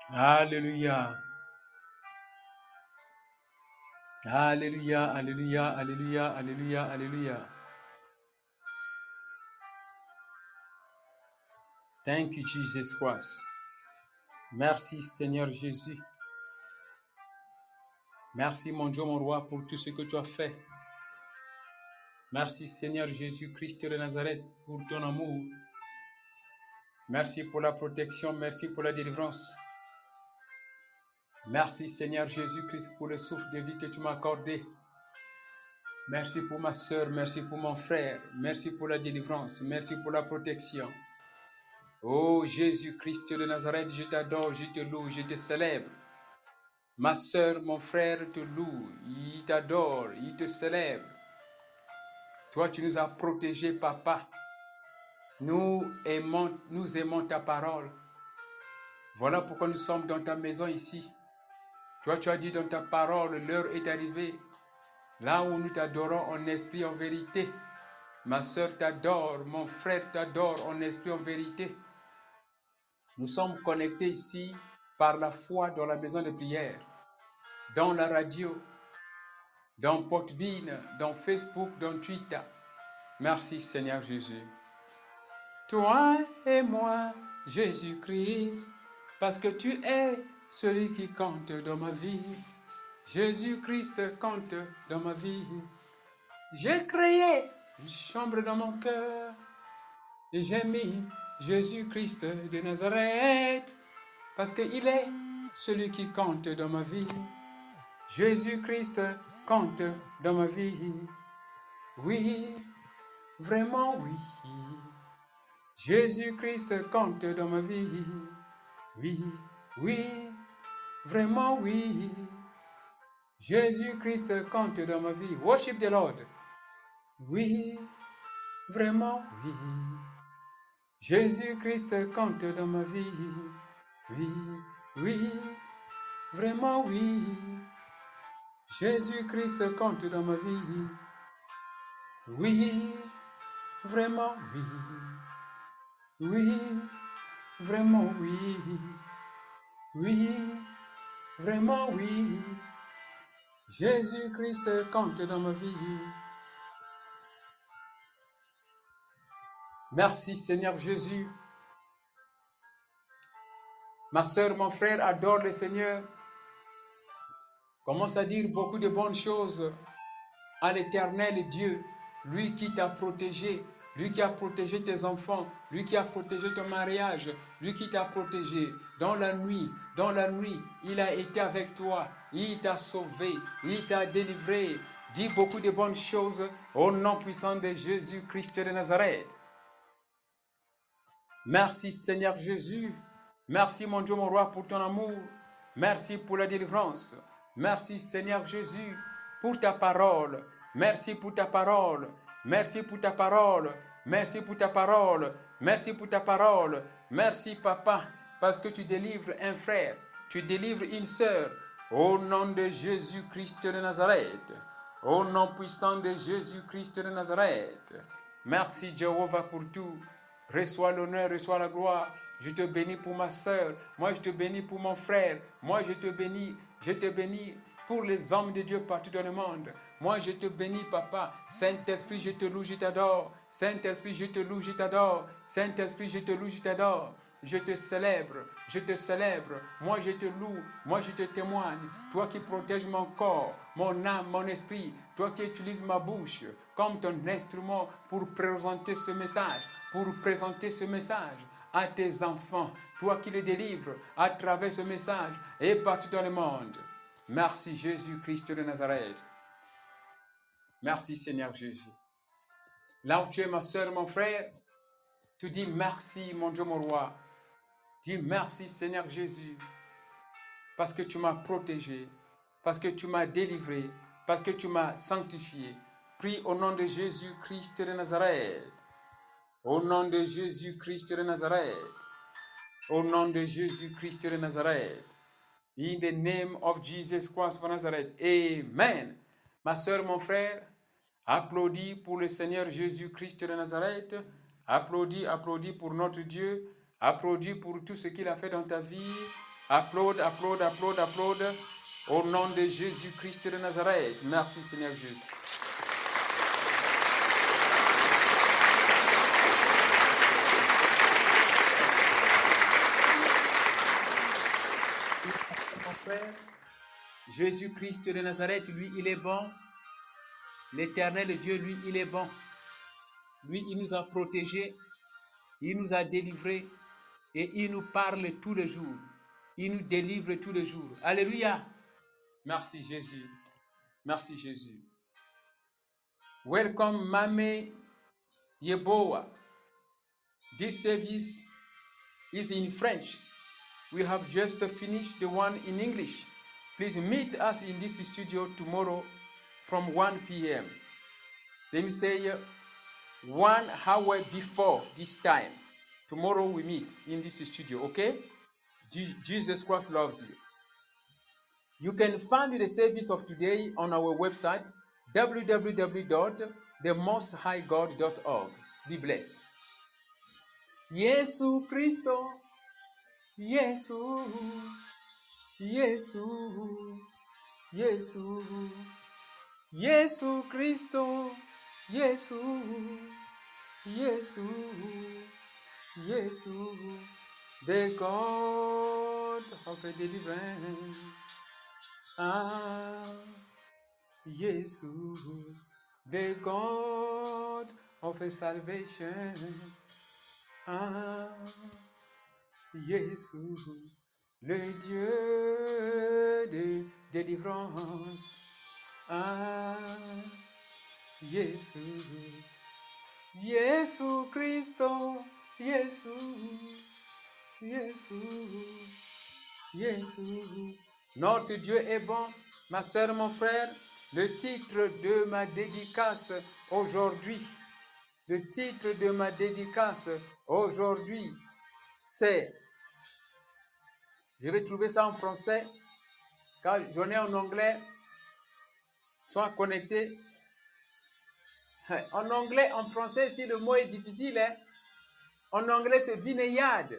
Alléluia. Alléluia, alléluia, alléluia, alléluia, alléluia. Thank you, Jesus Christ. Merci, Seigneur Jésus. Merci, mon Dieu, mon roi, pour tout ce que tu as fait. Merci, Seigneur Jésus-Christ de Nazareth, pour ton amour. Merci pour la protection, merci pour la délivrance. Merci, Seigneur Jésus-Christ, pour le souffle de vie que tu m'as accordé. Merci pour ma soeur, merci pour mon frère, merci pour la délivrance, merci pour la protection. Oh Jésus-Christ de Nazareth, je t'adore, je te loue, je te célèbre. Ma soeur, mon frère te loue, il t'adore, il te célèbre. Toi, tu nous as protégés, papa. Nous aimons ta parole. Voilà pourquoi nous sommes dans ta maison ici. Toi, tu as dit dans ta parole, l'heure est arrivée. Là où nous t'adorons en esprit, en vérité. Ma soeur t'adore, mon frère t'adore en esprit, en vérité. Nous sommes connectés ici par la foi dans la maison de prière, dans la radio, dans Podbean, dans Facebook, dans Twitter. Merci Seigneur Jésus. Toi et moi, Jésus-Christ, parce que tu es celui qui compte dans ma vie. Jésus-Christ compte dans ma vie. J'ai créé une chambre dans mon cœur et j'ai mis Jésus-Christ de Nazareth, parce qu'il est celui qui compte dans ma vie. Jésus-Christ compte dans ma vie. Oui, vraiment oui. Jésus-Christ compte dans ma vie. Oui, oui, vraiment oui. Jésus-Christ compte dans ma vie. Worship the Lord. Oui, vraiment oui. Jésus-Christ compte dans ma vie. Oui, oui, vraiment oui. Jésus-Christ compte dans ma vie. Oui, vraiment oui. Oui, vraiment oui. Oui, vraiment oui. Jésus-Christ compte dans ma vie. Merci Seigneur Jésus. Ma soeur, mon frère adore le Seigneur. Commence à dire beaucoup de bonnes choses à l'Éternel Dieu, lui qui t'a protégé, lui qui a protégé tes enfants, lui qui a protégé ton mariage, lui qui t'a protégé dans la nuit, il a été avec toi, il t'a sauvé, il t'a délivré. Dis beaucoup de bonnes choses au nom puissant de Jésus-Christ de Nazareth. Merci Seigneur Jésus, merci mon Dieu, mon roi, pour ton amour, merci pour la délivrance, merci Seigneur Jésus pour ta parole, merci pour ta parole, merci pour ta parole, merci pour ta parole, merci pour ta parole, merci Papa, parce que tu délivres un frère, tu délivres une sœur, au nom de Jésus-Christ de Nazareth, au nom puissant de Jésus-Christ de Nazareth. Merci Jéhovah pour tout. Reçois l'honneur, reçois la gloire. Je te bénis pour ma soeur. Moi, je te bénis pour mon frère. Moi, je te bénis pour les hommes de Dieu partout dans le monde. Moi, je te bénis, Papa. Saint-Esprit, je te loue, je t'adore. Saint-Esprit, je te loue, je t'adore. Saint-Esprit, je te loue, je t'adore. Je te célèbre, je te célèbre. Moi, je te loue, moi, je te témoigne. Toi qui protèges mon corps, mon âme, mon esprit. Toi qui utilises ma bouche comme ton instrument pour présenter ce message à tes enfants. Toi qui les délivres à travers ce message et partout dans le monde. Merci Jésus-Christ de Nazareth. Merci Seigneur Jésus. Là où tu es ma soeur, mon frère, tu dis merci mon Dieu, mon roi. Dis merci Seigneur Jésus, parce que tu m'as protégé, parce que tu m'as délivré, parce que tu m'as sanctifié. Prie au nom de Jésus-Christ de Nazareth. Au nom de Jésus-Christ de Nazareth. Au nom de Jésus-Christ de Nazareth. In the name of Jesus Christ of Nazareth. Amen. Ma soeur, mon frère, applaudis pour le Seigneur Jésus-Christ de Nazareth. Applaudis pour notre Dieu. Applaudis pour tout ce qu'il a fait dans ta vie. Applaudis, applaudis, applaudis, applaudis. Au nom de Jésus-Christ de Nazareth. Merci Seigneur Jésus. Mon frère, Jésus-Christ de Nazareth, lui, il est bon. L'Éternel Dieu, lui, il est bon. Lui, il nous a protégés, il nous a délivrés et il nous parle tous les jours. Il nous délivre tous les jours. Alléluia. Merci Jésus. Merci Jésus. Welcome, Mame Yeboah. This service is in French. We have just finished the one in English. Please meet us in this studio tomorrow from 1 p.m. Let me say 1 hour before this time. Tomorrow we meet in this studio, okay? Jesus Christ loves you. You can find the service of today on our website, www.themosthighgod.org. Be blessed. Yesu Cristo, Yesu, Yesu, Yesu, Yesu Cristo, Yesu, Yesu, Yesu, the God of deliverance. Ah, Yesu, the God of salvation. Ah, Yesu, le Dieu de délivrance. Ah, Yesu, Yesu Cristo, Yesu, Yesu, Yesu. Notre Dieu est bon, ma soeur, mon frère. Le titre de ma dédicace aujourd'hui, c'est, je vais trouver ça en français, car j'en ai en anglais, sois connecté. En anglais, en français, si le mot est difficile, hein? En anglais, c'est vineyard.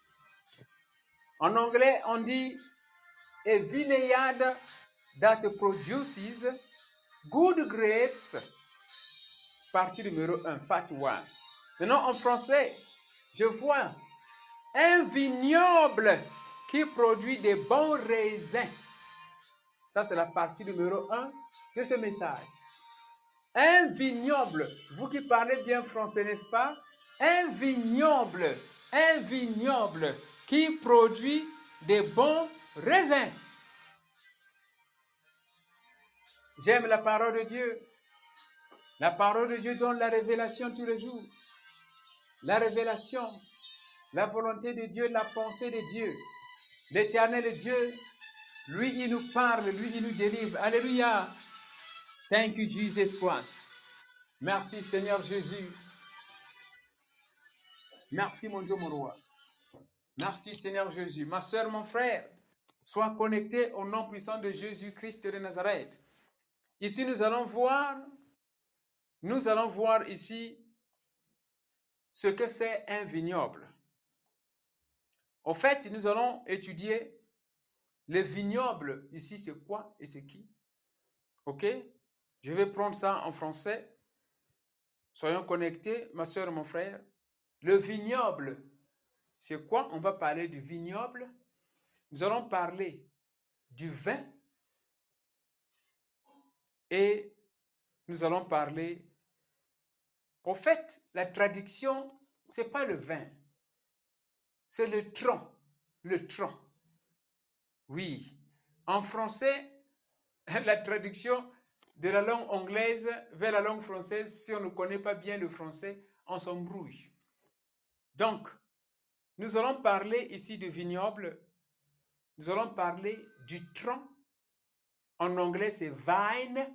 En anglais, on dit a vineyard that produces good grapes. Partie numéro 1, part 1. Maintenant, en français, je vois un vignoble qui produit des bons raisins. Ça, c'est la partie numéro 1 de ce message. Un vignoble, vous qui parlez bien français, n'est-ce pas? Un vignoble qui produit des bons raisins. J'aime la parole de Dieu. La parole de Dieu donne la révélation tous les jours. La révélation, la volonté de Dieu, la pensée de Dieu. L'Éternel Dieu, lui, il nous parle, lui, il nous délivre. Alléluia. Thank you, Jesus Christ. Merci, Seigneur Jésus. Merci, mon Dieu, mon roi. Merci, Seigneur Jésus. Ma soeur, mon frère, sois connecté au nom puissant de Jésus-Christ de Nazareth. Ici, nous allons voir ici ce que c'est un vignoble. En fait, nous allons étudier le vignoble. Ici, c'est quoi et c'est qui? Ok? Je vais prendre ça en français. Soyons connectés, ma soeur, mon frère. Le vignoble, c'est quoi? On va parler du vignoble. Nous allons parler du vin. Et nous allons parler... En fait, la traduction, ce n'est pas le vin. C'est le tronc. Le tronc. Oui. En français, la traduction de la langue anglaise vers la langue française, si on ne connaît pas bien le français, on s'embrouille. Donc, nous allons parler ici du vignoble. Nous allons parler du tronc. En anglais, c'est vine.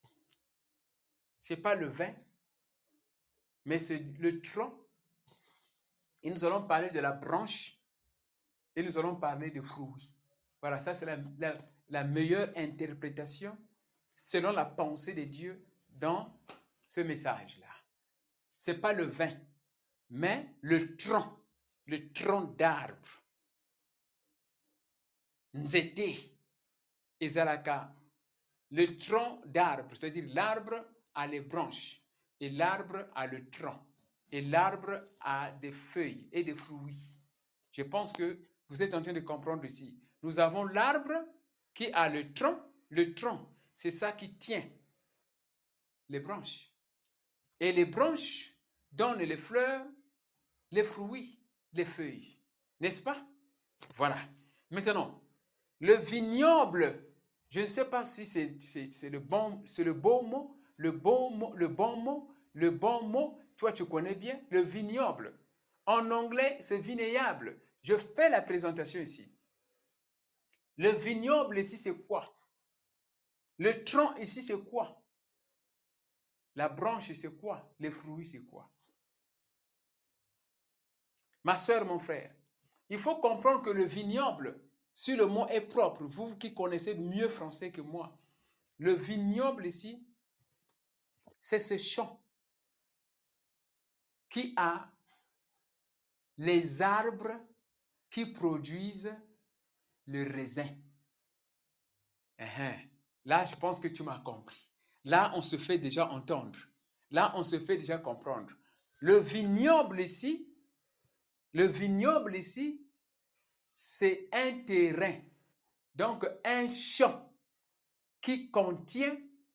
Ce n'est pas le vin, mais c'est le tronc. Et nous allons parler de la branche. Et nous allons parler de fruits. Voilà, ça c'est la meilleure interprétation selon la pensée de Dieu dans ce message-là. Ce n'est pas le vin, mais le tronc d'arbre. nzete ezalaka. Le tronc d'arbre, c'est-à-dire l'arbre a les branches et l'arbre a le tronc et l'arbre a des feuilles et des fruits. Je pense que vous êtes en train de comprendre ici. Nous avons l'arbre qui a le tronc. Le tronc, c'est ça qui tient les branches. Et les branches donnent les fleurs, les fruits, les feuilles. N'est-ce pas? Voilà. Maintenant, le vignoble, je ne sais pas si c'est le bon mot, le bon mot, toi tu connais bien, le vignoble. En anglais, c'est vignéable. Je fais la présentation ici. Le vignoble ici, c'est quoi? Le tronc ici, c'est quoi? La branche, c'est quoi? Les fruits, c'est quoi? Ma soeur, mon frère, il faut comprendre que le vignoble, si le mot est propre, vous qui connaissez mieux français que moi, le vignoble ici, c'est ce champ qui a les arbres qui produisent le raisin. Là, je pense que tu m'as compris. Là, on se fait déjà entendre. Là, on se fait déjà comprendre. Le vignoble ici, c'est un terrain, donc un champ qui contient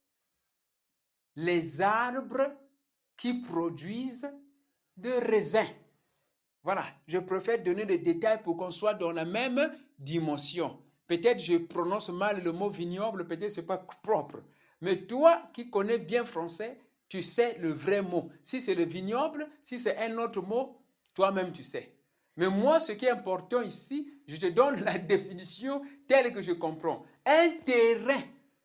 les arbres qui produisent de raisins. Voilà, je préfère donner des détails pour qu'on soit dans la même dimension. Peut-être je prononce mal le mot vignoble, peut-être ce n'est pas propre. Mais toi qui connais bien français, tu sais le vrai mot. Si c'est le vignoble, si c'est un autre mot, toi-même tu sais. Mais moi, ce qui est important ici, je te donne la définition telle que je comprends. Un terrain,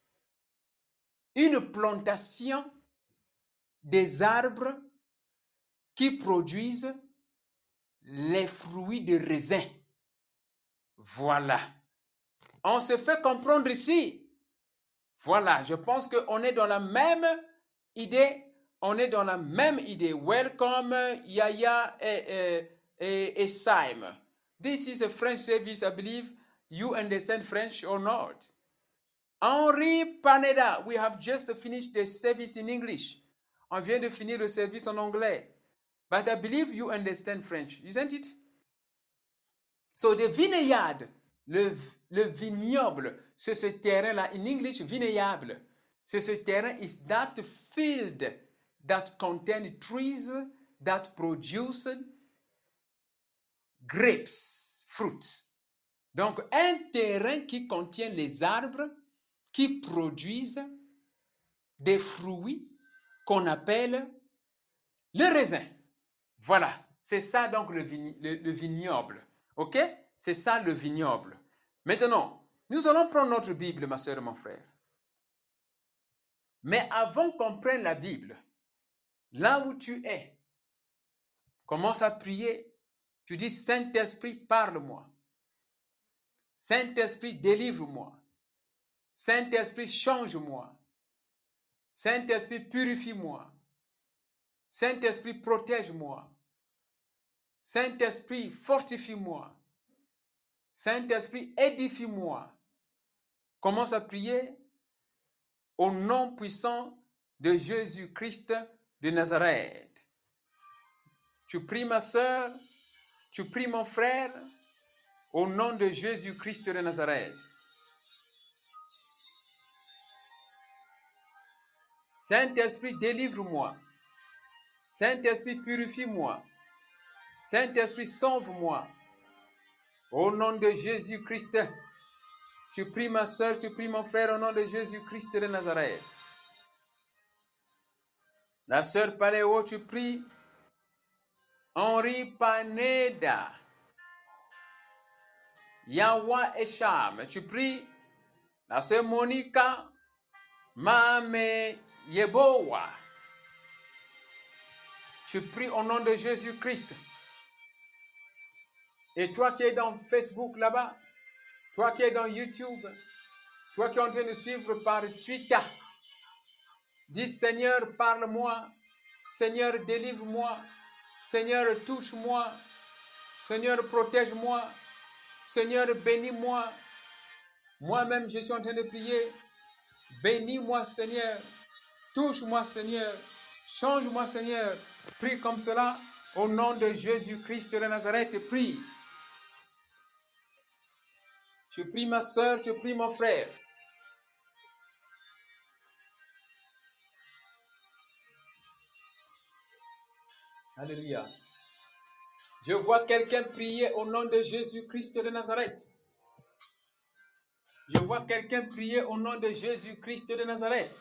une plantation des arbres qui produisent les fruits de raisin. Voilà. On se fait comprendre ici. Voilà, je pense qu'on est dans la même idée. On est dans la même idée. Welcome, Yaya et Saim. This is a French service, I believe. You understand French or not? Henri Paneda, we have just finished the service in English. On vient de finir le service en anglais. But I believe you understand French, isn't it? So the vineyard, le vignoble, c'est ce terrain-là. In English, vignoble. C'est ce terrain is that field that contain trees that produce grapes, fruits. Donc, un terrain qui contient les arbres qui produisent des fruits qu'on appelle le raisin. Voilà, c'est ça donc le vignoble. Ok? C'est ça le vignoble. Maintenant, nous allons prendre notre Bible, ma soeur et mon frère. Mais avant qu'on prenne la Bible, là où tu es, commence à prier. Tu dis, Saint-Esprit, parle-moi. Saint-Esprit, délivre-moi. Saint-Esprit, change-moi. Saint-Esprit, purifie-moi. Saint-Esprit, protège-moi. Saint-Esprit, fortifie-moi. Saint-Esprit, édifie-moi. Commence à prier au nom puissant de Jésus-Christ de Nazareth. Tu pries ma soeur, tu pries mon frère, au nom de Jésus-Christ de Nazareth. Saint-Esprit, délivre-moi. Saint-Esprit, purifie-moi. Saint-Esprit, sauve-moi. Au nom de Jésus-Christ, tu pries ma soeur, tu pries mon frère, au nom de Jésus-Christ de Nazareth. La sœur Paléo, tu pries Henri Paneda. Yawa Esham, tu pries la sœur Monica Mame Yebowa. Tu pries au nom de Jésus-Christ. Et toi qui es dans Facebook là-bas, toi qui es dans YouTube, toi qui es en train de suivre par Twitter, dis Seigneur, parle-moi, Seigneur, délivre-moi, Seigneur, touche-moi, Seigneur, protège-moi, Seigneur, bénis-moi, Moi-même, je suis en train de prier. Bénis-moi, Seigneur. Touche-moi, Seigneur. Change-moi, Seigneur. Prie comme cela. Au nom de Jésus-Christ de Nazareth, prie. Je prie ma soeur, je prie mon frère. Alléluia. Je vois quelqu'un prier au nom de Jésus-Christ de Nazareth. Je vois quelqu'un prier au nom de Jésus-Christ de Nazareth.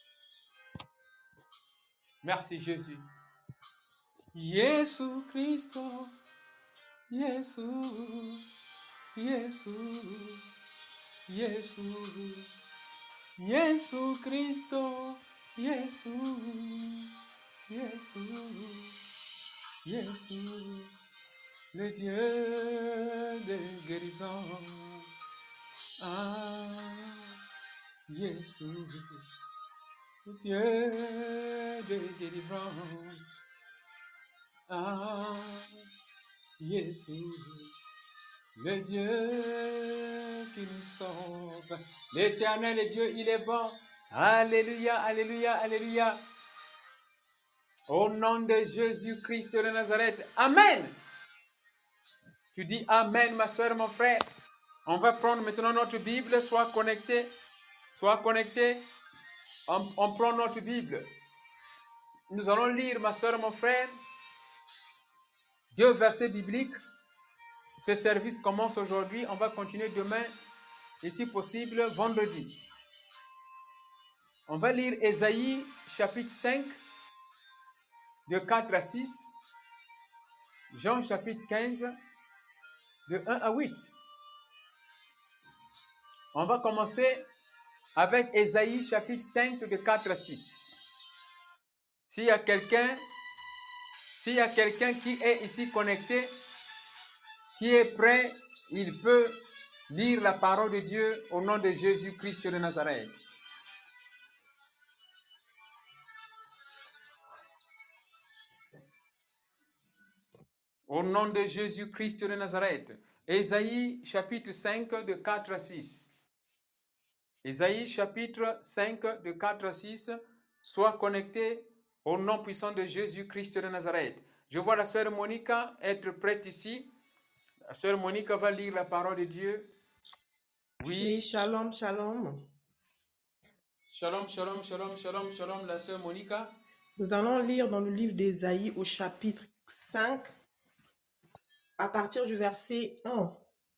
Merci Jésus. Jésus Christo, Jésus, Jésus, Jésus, Jésus Christo, Jésus, Jésus, Jésus, le Dieu de guérison. Ah, Jésus, le Dieu de délivrance. Ah, Jésus, le Dieu qui nous sauve. L'Éternel est Dieu, il est bon. Alléluia, alléluia, alléluia. Au nom de Jésus-Christ de Nazareth. Amen. Tu dis Amen, ma soeur, mon frère. On va prendre maintenant notre Bible. Sois connecté. Sois connecté. On prend notre Bible. Nous allons lire, ma soeur, mon frère, 2 versets bibliques. Ce service commence aujourd'hui. On va continuer demain et si possible vendredi. On va lire Ésaïe chapitre 5 de 4 à 6. Jean chapitre 15 de 1 à 8. On va commencer avec Ésaïe chapitre 5 de 4 à 6. S'il y a quelqu'un qui est ici connecté, qui est prêt, il peut lire la parole de Dieu au nom de Jésus-Christ de Nazareth. Au nom de Jésus-Christ de Nazareth. Ésaïe chapitre 5 de 4 à 6. Ésaïe chapitre 5 de 4 à 6. Sois connecté au nom puissant de Jésus-Christ de Nazareth. Je vois la sœur Monica être prête ici. La sœur Monica va lire la parole de Dieu. Oui, shalom, shalom. Shalom, shalom, shalom, shalom, shalom, la sœur Monica. Nous allons lire dans le livre d'Ésaïe au chapitre 5, à partir du verset 1.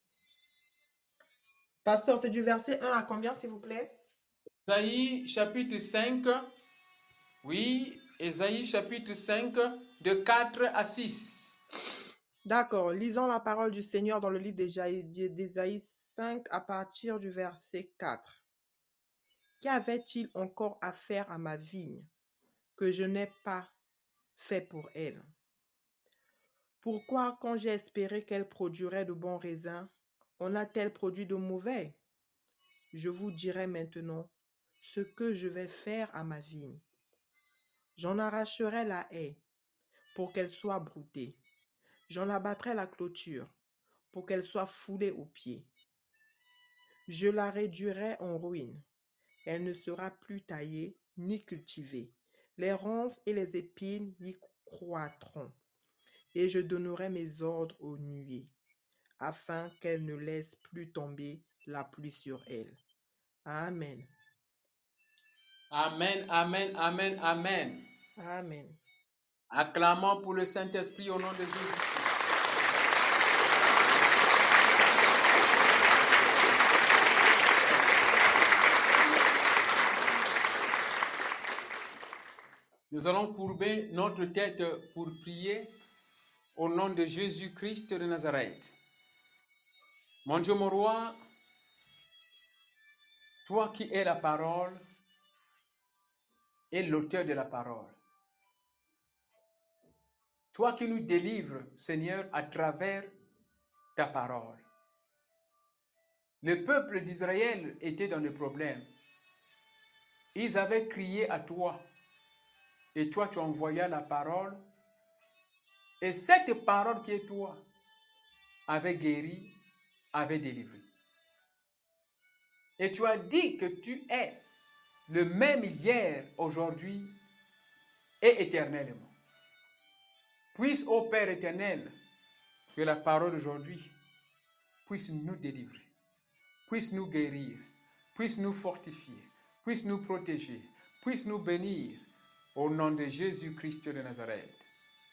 Pasteur, c'est du verset 1 à combien, s'il vous plaît? Ésaïe chapitre 5, oui, Ésaïe chapitre 5, de 4 à 6. D'accord, lisons la parole du Seigneur dans le livre d'Ésaïe 5, à partir du verset 4. Qu'avait-il encore à faire à ma vigne que je n'ai pas fait pour elle? Pourquoi, quand j'ai espéré qu'elle produirait de bons raisins, on a-t-elle produit de mauvais? Je vous dirai maintenant ce que je vais faire à ma vigne. J'en arracherai la haie pour qu'elle soit broutée. J'en abattrai la clôture pour qu'elle soit foulée aux pieds. Je la réduirai en ruine. Elle ne sera plus taillée ni cultivée. Les ronces et les épines y croîtront. Et je donnerai mes ordres aux nuées, afin qu'elle ne laisse plus tomber la pluie sur elle. Amen. Amen, amen, amen, amen. Amen. Acclamons pour le Saint-Esprit au nom de Jésus. Nous allons courber notre tête pour prier au nom de Jésus-Christ de Nazareth. Mon Dieu, mon roi, toi qui es la parole et l'auteur de la parole, toi qui nous délivres, Seigneur, à travers ta parole. Le peuple d'Israël était dans des problèmes. Ils avaient crié à toi. Et toi, tu envoyais la parole. Et cette parole qui est toi avait guéri, avait délivré. Et tu as dit que tu es le même hier, aujourd'hui et éternellement. Puisse, ô Père éternel, que la parole d'aujourd'hui puisse nous délivrer, puisse nous guérir, puisse nous fortifier, puisse nous protéger, puisse nous bénir, au nom de Jésus-Christ de Nazareth.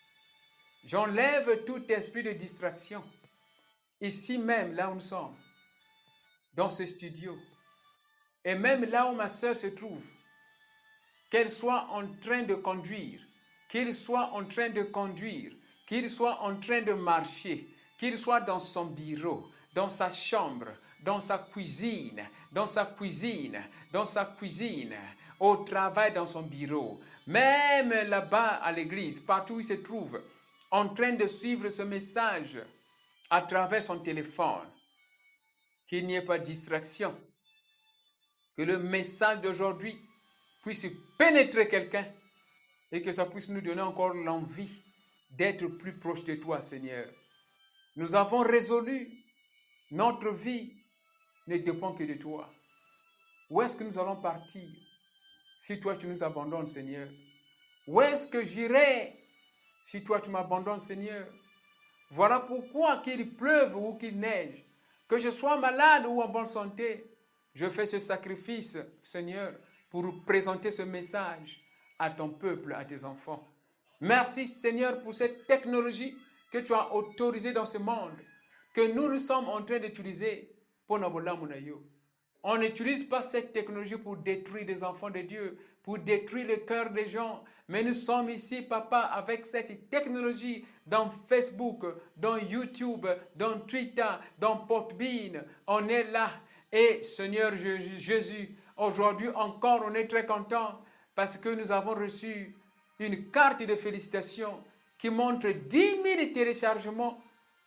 J'enlève tout esprit de distraction, ici même, là où nous sommes, dans ce studio, et même là où ma sœur se trouve, qu'elle soit en train de conduire, qu'il soit en train de conduire, qu'il soit en train de marcher, qu'il soit dans son bureau, dans sa chambre, dans sa cuisine, dans sa cuisine, dans sa cuisine, au travail, dans son bureau, même là-bas à l'église, partout où il se trouve, en train de suivre ce message à travers son téléphone, qu'il n'y ait pas de distraction, que le message d'aujourd'hui puisse pénétrer quelqu'un et que ça puisse nous donner encore l'envie d'être plus proche de toi, Seigneur. Nous avons résolu, notre vie ne dépend que de toi. Où est-ce que nous allons partir si toi tu nous abandonnes, Seigneur? Où est-ce que j'irai si toi tu m'abandonnes, Seigneur? Voilà pourquoi qu'il pleuve ou qu'il neige, que je sois malade ou en bonne santé, je fais ce sacrifice, Seigneur, pour présenter ce message à ton peuple, à tes enfants. Merci, Seigneur, pour cette technologie que tu as autorisée dans ce monde, que nous sommes en train d'utiliser pour Nabola Munayo. On n'utilise pas cette technologie pour détruire les enfants de Dieu, pour détruire le cœur des gens. Mais nous sommes ici, Papa, avec cette technologie dans Facebook, dans YouTube, dans Twitter, dans Podbean. On est là. Et Seigneur Jésus, aujourd'hui encore, on est très content parce que nous avons reçu une carte de félicitations qui montre 10 000 téléchargements.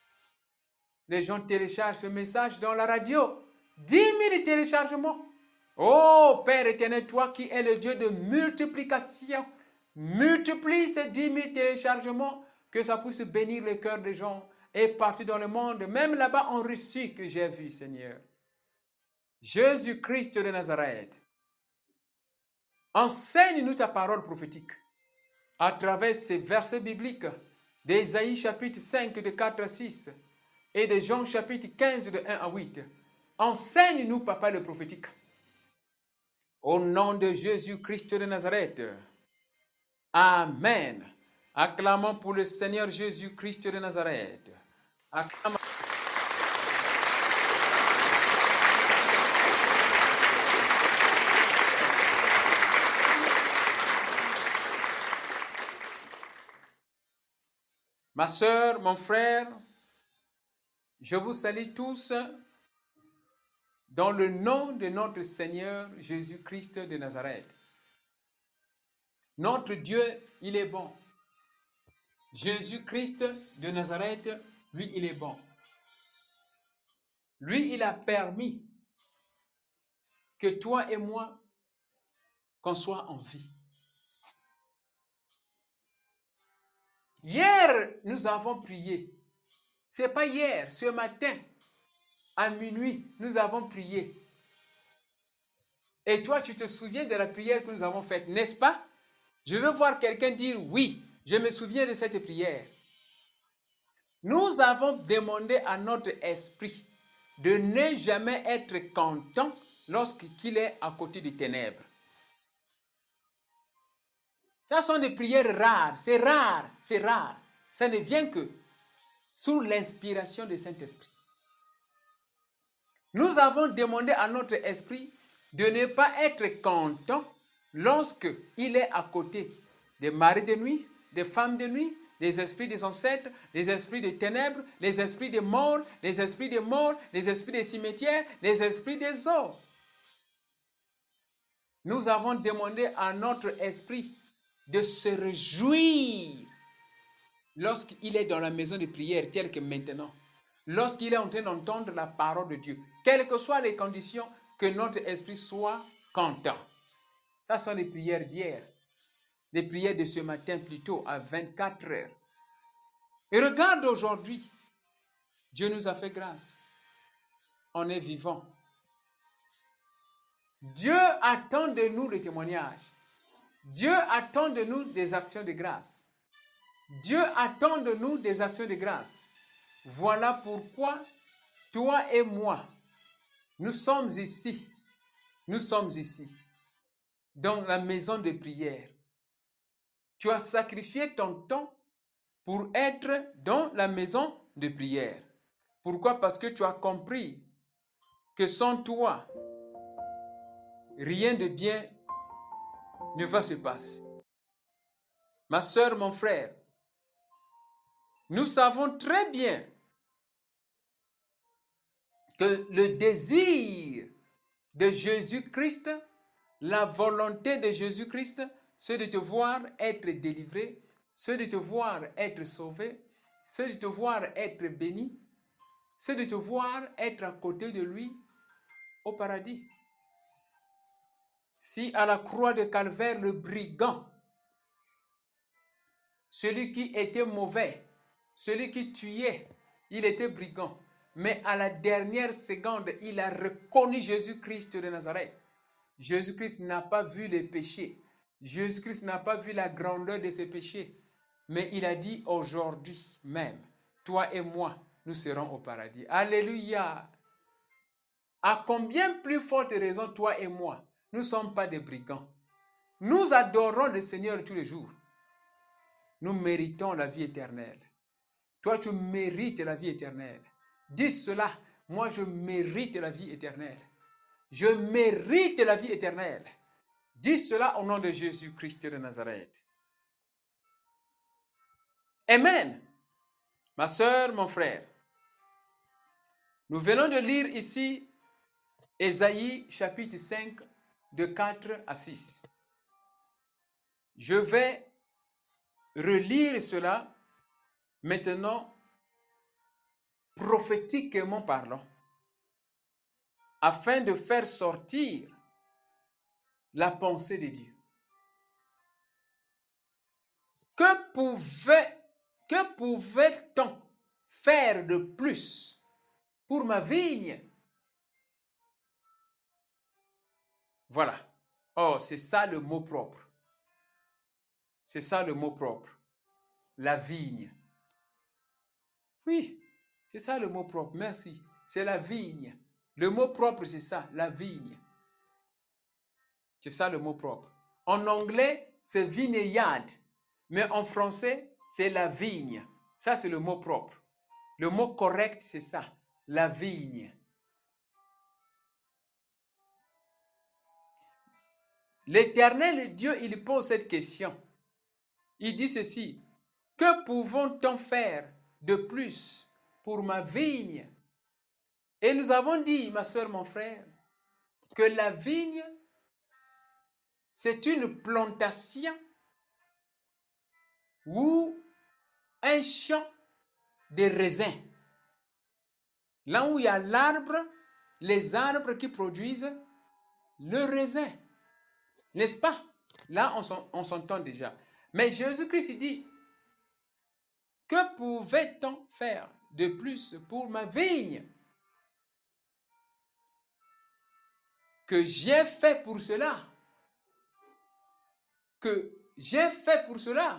Les gens téléchargent ce message dans la radio. 10 000 téléchargements. Oh Père éternel, toi qui es le Dieu de multiplication, multiplie ces 10 000 téléchargements, que ça puisse bénir le cœur des gens et partout dans le monde, même là-bas en Russie que j'ai vu, Seigneur. Jésus-Christ de Nazareth, enseigne-nous ta parole prophétique à travers ces versets bibliques d'Ésaïe chapitre 5 de 4 à 6 et de Jean chapitre 15 de 1 à 8. Enseigne-nous, Papa, le prophétique. Au nom de Jésus-Christ de Nazareth. Amen. Acclamons pour le Seigneur Jésus-Christ de Nazareth. Acclamons. Ma sœur, mon frère, je vous salue tous dans le nom de notre Seigneur Jésus-Christ de Nazareth. Notre Dieu, il est bon. Jésus-Christ de Nazareth, lui, il est bon. Lui, il a permis que toi et moi, qu'on soit en vie. Hier, nous avons prié. Ce n'est pas hier, ce matin, à minuit, nous avons prié. Et toi, tu te souviens de la prière que nous avons faite, n'est-ce pas? Je veux voir quelqu'un dire oui, je me souviens de cette prière. Nous avons demandé à notre esprit de ne jamais être content lorsqu'il est à côté des ténèbres. Ça sont des prières rares, c'est rare, c'est rare. Ça ne vient que sous l'inspiration du Saint-Esprit. Nous avons demandé à notre esprit de ne pas être content lorsqu'il est à côté des maris de nuit, des femmes de nuit, des esprits des ancêtres, des esprits des ténèbres, les esprits des morts, les esprits des morts, les esprits des cimetières, les esprits des eaux. Nous avons demandé à notre esprit de se réjouir lorsqu'il est dans la maison de prière, telle que maintenant. Lorsqu'il est en train d'entendre la parole de Dieu, quelles que soient les conditions, que notre esprit soit content. Ça sont les prières d'hier, les prières de ce matin plutôt à 24 heures. Et regarde aujourd'hui, Dieu nous a fait grâce. On est vivant. Dieu attend de nous le témoignage. Dieu attend de nous des actions de grâce. Dieu attend de nous des actions de grâce. Voilà pourquoi toi et moi, nous sommes ici. Nous sommes ici, dans la maison de prière. Tu as sacrifié ton temps pour être dans la maison de prière. Pourquoi? Parce que tu as compris que sans toi, rien de bien ne va se passer. Ma soeur, mon frère, nous savons très bien que le désir de Jésus-Christ, la volonté de Jésus-Christ, c'est de te voir être délivré, c'est de te voir être sauvé, c'est de te voir être béni, c'est de te voir être à côté de lui au paradis. Si à la croix de Calvaire, le brigand, celui qui était mauvais, celui qui tuait, il était brigand. Mais à la dernière seconde, il a reconnu Jésus-Christ de Nazareth. Jésus-Christ n'a pas vu les péchés. Jésus-Christ n'a pas vu la grandeur de ses péchés. Mais il a dit aujourd'hui même, toi et moi, nous serons au paradis. Alléluia! À combien plus forte raison, toi et moi, nous ne sommes pas des brigands. Nous adorons le Seigneur tous les jours. Nous méritons la vie éternelle. Toi, tu mérites la vie éternelle. Dis cela, moi je mérite la vie éternelle. Je mérite la vie éternelle. Dis cela au nom de Jésus-Christ de Nazareth. Amen. Ma soeur, mon frère, nous venons de lire ici Ésaïe chapitre 5 de 4 à 6. Je vais relire cela maintenant prophétiquement parlant, afin de faire sortir la pensée de Dieu. Que pouvait-on faire de plus pour ma vigne? Voilà. Oh, c'est ça le mot propre. C'est ça le mot propre. La vigne. Oui, c'est ça le mot propre. Merci. C'est la vigne. Le mot propre, c'est ça, la vigne. C'est ça le mot propre. En anglais, c'est vineyard. Mais en français, c'est la vigne. Ça, c'est le mot propre. Le mot correct, c'est ça, la vigne. L'Éternel Dieu, il pose cette question. Il dit ceci, que pouvons-nous faire de plus pour ma vigne? Et nous avons dit, ma soeur, mon frère, que la vigne, c'est une plantation ou un champ de raisins. Là où il y a l'arbre, les arbres qui produisent le raisin. N'est-ce pas? Là, on s'entend déjà. Mais Jésus-Christ dit, que pouvait-on faire de plus pour ma vigne? Que j'ai fait pour cela. Que j'ai fait pour cela.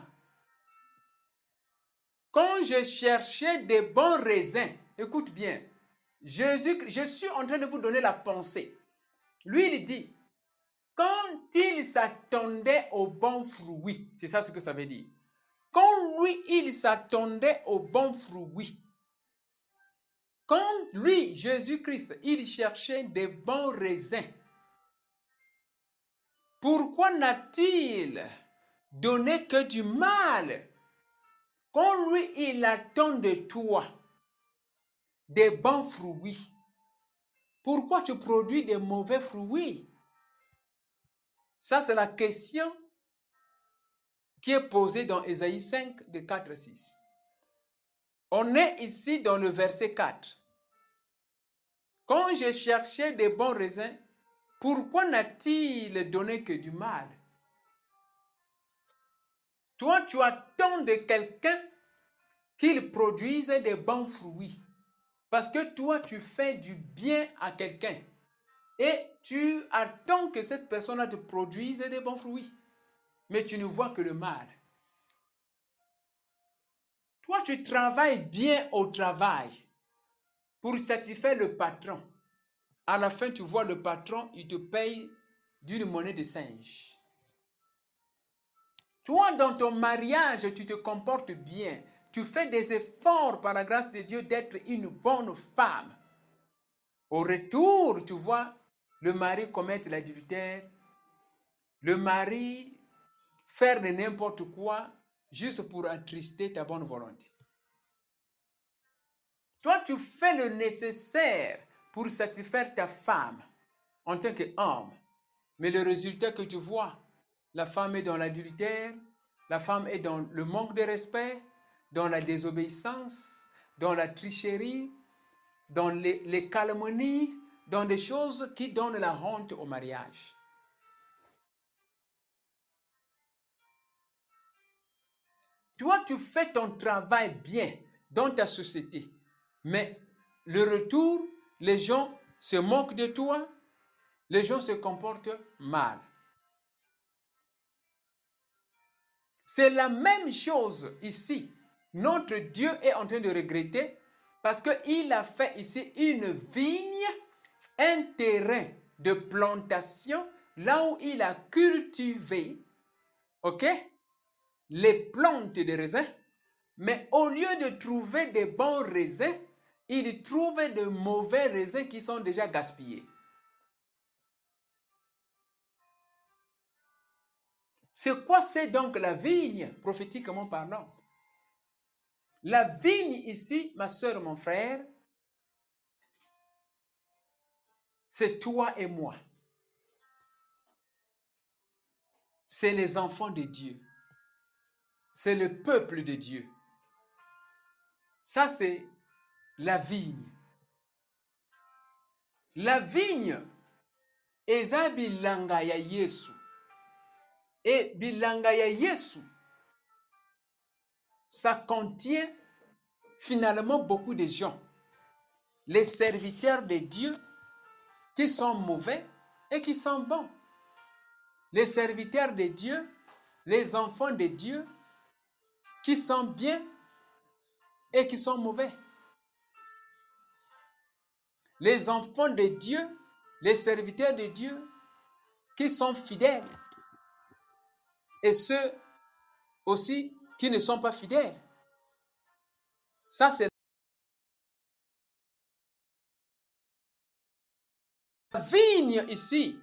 Quand je cherchais des bons raisins, écoute bien, je suis en train de vous donner la pensée. Lui, il dit, quand il s'attendait aux bons fruits, c'est ça ce que ça veut dire. Quand lui, il s'attendait aux bons fruits, quand lui, Jésus-Christ, il cherchait des bons raisins, pourquoi n'a-t-il donné que du mal? Quand lui, il attend de toi des bons fruits, pourquoi tu produis des mauvais fruits? Ça, c'est la question qui est posée dans Ésaïe 5, de 4 à 6. On est ici dans le verset 4. Quand je cherchais des bons raisins, pourquoi n'a-t-il donné que du mal? Toi, tu attends de quelqu'un qu'il produise des bons fruits. Parce que toi, tu fais du bien à quelqu'un. et tu attends que cette personne te produise des bons fruits. Mais tu ne vois que le mal. Toi, tu travailles bien au travail pour satisfaire le patron. À la fin, tu vois le patron, il te paye d'une monnaie de singe. Toi, dans ton mariage, tu te comportes bien. Tu fais des efforts par la grâce de Dieu d'être une bonne femme. Au retour, tu vois le mari commettre l'adultère, le mari faire de n'importe quoi juste pour attrister ta bonne volonté. Toi, tu fais le nécessaire pour satisfaire ta femme en tant qu'homme. Mais le résultat que tu vois, la femme est dans l'adultère, la femme est dans le manque de respect, dans la désobéissance, dans la tricherie, dans les calomnies, dans des choses qui donnent la honte au mariage. Toi, tu fais ton travail bien dans ta société, mais le retour, les gens se moquent de toi, les gens se comportent mal. C'est la même chose ici. Notre Dieu est en train de regretter parce qu'il a fait ici une vigne, un terrain de plantation, là où il a cultivé, ok, les plantes de raisins, mais au lieu de trouver des bons raisins, il trouve de mauvais raisins qui sont déjà gaspillés. C'est quoi c'est donc la vigne, prophétiquement parlant? La vigne ici, ma soeur, mon frère, c'est toi et moi. C'est les enfants de Dieu. C'est le peuple de Dieu. Ça, c'est la vigne. La vigne, eza bilanga ya Yesu. Et bilanga ya Yesu, ça contient finalement beaucoup de gens. Les serviteurs de Dieu qui sont mauvais et qui sont bons. Les serviteurs de Dieu, les enfants de Dieu qui sont bien et qui sont mauvais. Les enfants de Dieu, les serviteurs de Dieu qui sont fidèles et ceux aussi qui ne sont pas fidèles. Ça, c'est la vigne ici.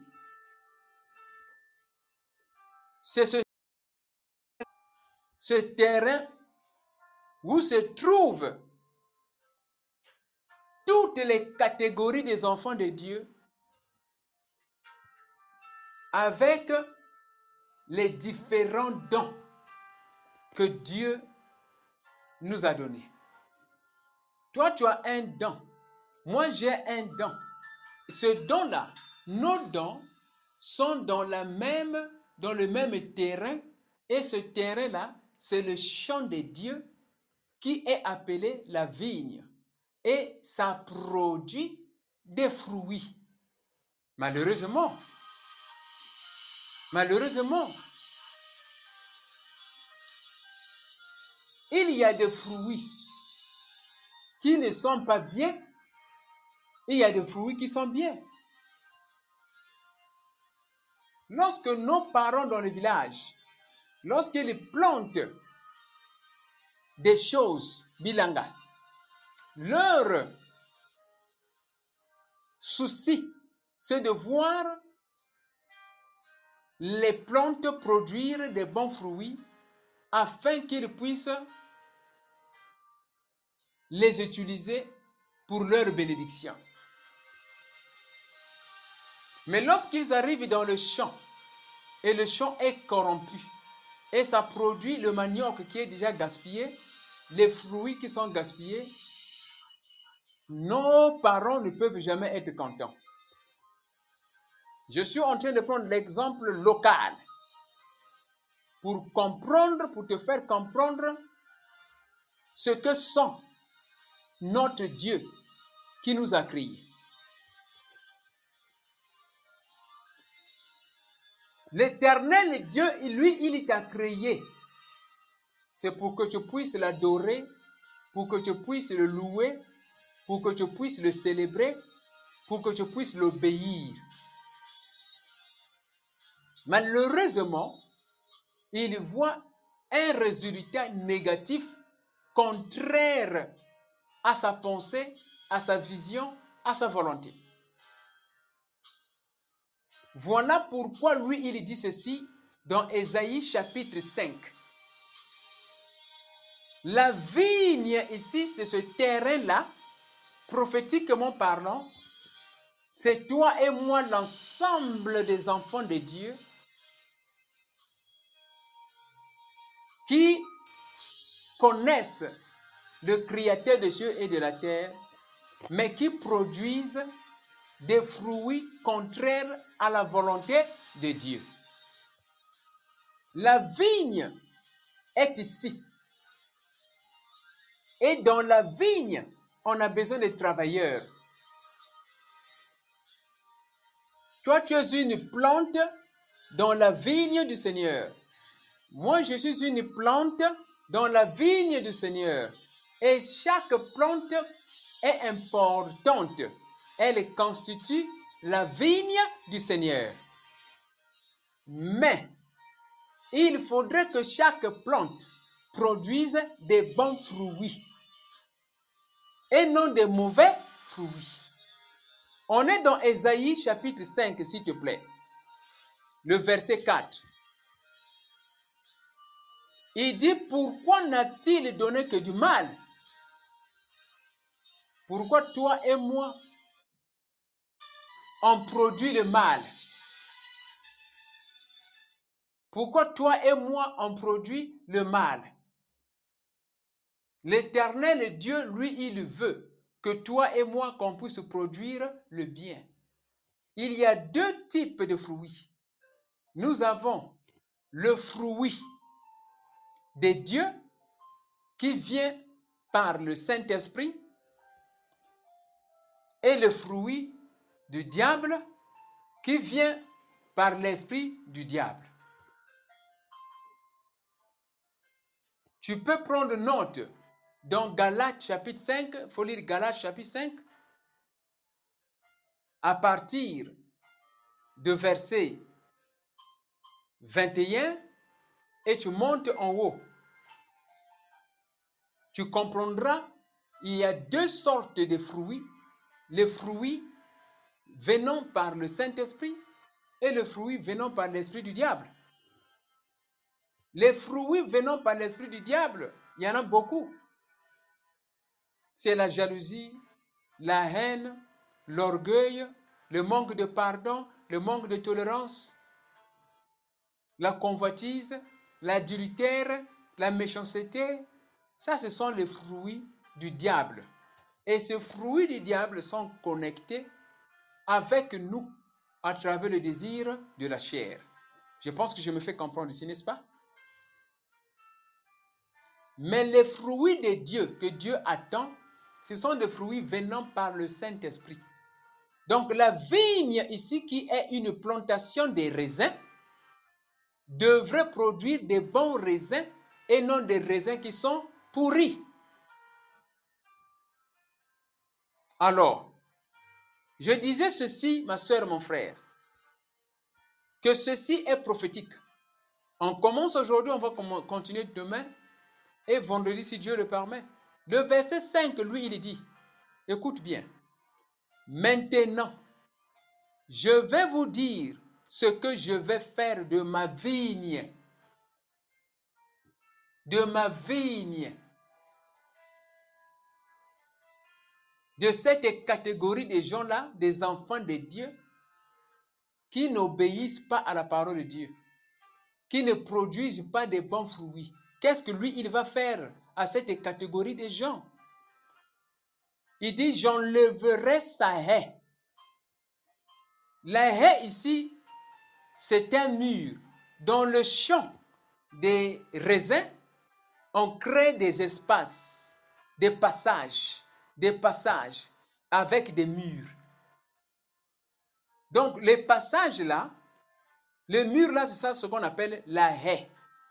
C'est ce terrain où se trouvent toutes les catégories des enfants de Dieu avec les différents dons que Dieu nous a donnés. Toi, tu as un don. Moi, j'ai un don. Ce don-là, nos dons sont dans le même terrain. Et ce terrain-là, c'est le champ de Dieu qui est appelé la vigne. Et ça produit des fruits. Malheureusement, il y a des fruits qui ne sont pas bien, et il y a des fruits qui sont bien. Lorsque nos parents dans le village, lorsqu'ils plantent des choses, bilanga, leur souci, c'est de voir les plantes produire des bons fruits afin qu'ils puissent les utiliser pour leur bénédiction. Mais lorsqu'ils arrivent dans le champ, et le champ est corrompu, et ça produit le manioc qui est déjà gaspillé, les fruits qui sont gaspillés, nos parents ne peuvent jamais être contents. Je suis en train de prendre l'exemple local pour te faire comprendre ce que sont notre Dieu qui nous a créés. L'Éternel Dieu, lui, il t'a créé. C'est pour que tu puisses l'adorer, pour que tu puisses le louer, pour que tu puisses le célébrer, pour que tu puisses l'obéir. Malheureusement, il voit un résultat négatif contraire à sa pensée, à sa vision, à sa volonté. Voilà pourquoi lui, il dit ceci dans Ésaïe chapitre 5. La vigne ici, c'est ce terrain-là, prophétiquement parlant, c'est toi et moi, l'ensemble des enfants de Dieu, qui connaissent le Créateur des cieux et de la terre, mais qui produisent des fruits contraires à la volonté de Dieu. La vigne est ici. Et dans la vigne, on a besoin de travailleurs. Toi, tu es une plante dans la vigne du Seigneur. Moi, je suis une plante dans la vigne du Seigneur. Et chaque plante est importante. Elle constitue la vigne du Seigneur. Mais, il faudrait que chaque plante produise des bons fruits et non des mauvais fruits. On est dans Ésaïe chapitre 5, s'il te plaît. Le verset 4. Il dit, pourquoi n'a-t-il donné que du mal? Pourquoi toi et moi, on produit le mal? Pourquoi toi et moi, on produit le mal? L'Éternel Dieu, lui, il veut que toi et moi, qu'on puisse produire le bien. Il y a deux types de fruits. Nous avons le fruit de Dieu qui vient par le Saint-Esprit et le fruit du diable qui vient par l'esprit du diable. Tu peux prendre note dans Galates chapitre 5, il faut lire Galates chapitre 5, à partir de verset 21, et tu montes en haut. Tu comprendras, il y a deux sortes de fruits. Les fruits venant par le Saint-Esprit et le fruit venant par l'esprit du diable. Les fruits venant par l'esprit du diable, il y en a beaucoup. C'est la jalousie, la haine, l'orgueil, le manque de pardon, le manque de tolérance, la convoitise, l'adultère, la méchanceté. Ça, ce sont les fruits du diable. Et ces fruits du diable sont connectés avec nous à travers le désir de la chair. Je pense que je me fais comprendre ici, n'est-ce pas? Mais les fruits de Dieu que Dieu attend, ce sont des fruits venant par le Saint-Esprit. Donc la vigne ici, qui est une plantation de raisins, devrait produire des bons raisins et non des raisins qui sont pourris. Alors, je disais ceci, ma soeur, mon frère, que ceci est prophétique. On commence aujourd'hui, on va continuer demain et vendredi, si Dieu le permet. Le verset 5, lui, il dit, écoute bien, maintenant, je vais vous dire ce que je vais faire de ma vigne. De ma vigne. De cette catégorie de gens-là, des enfants de Dieu, qui n'obéissent pas à la parole de Dieu, qui ne produisent pas de bons fruits. Qu'est-ce que lui, il va faire à cette catégorie de gens? Il dit, j'enlèverai sa haie. La haie ici, c'est un mur. Dans le champ des raisins, on crée des espaces, des passages avec des murs. Donc, les passages là, Le mur là, c'est ça ce qu'on appelle la haie.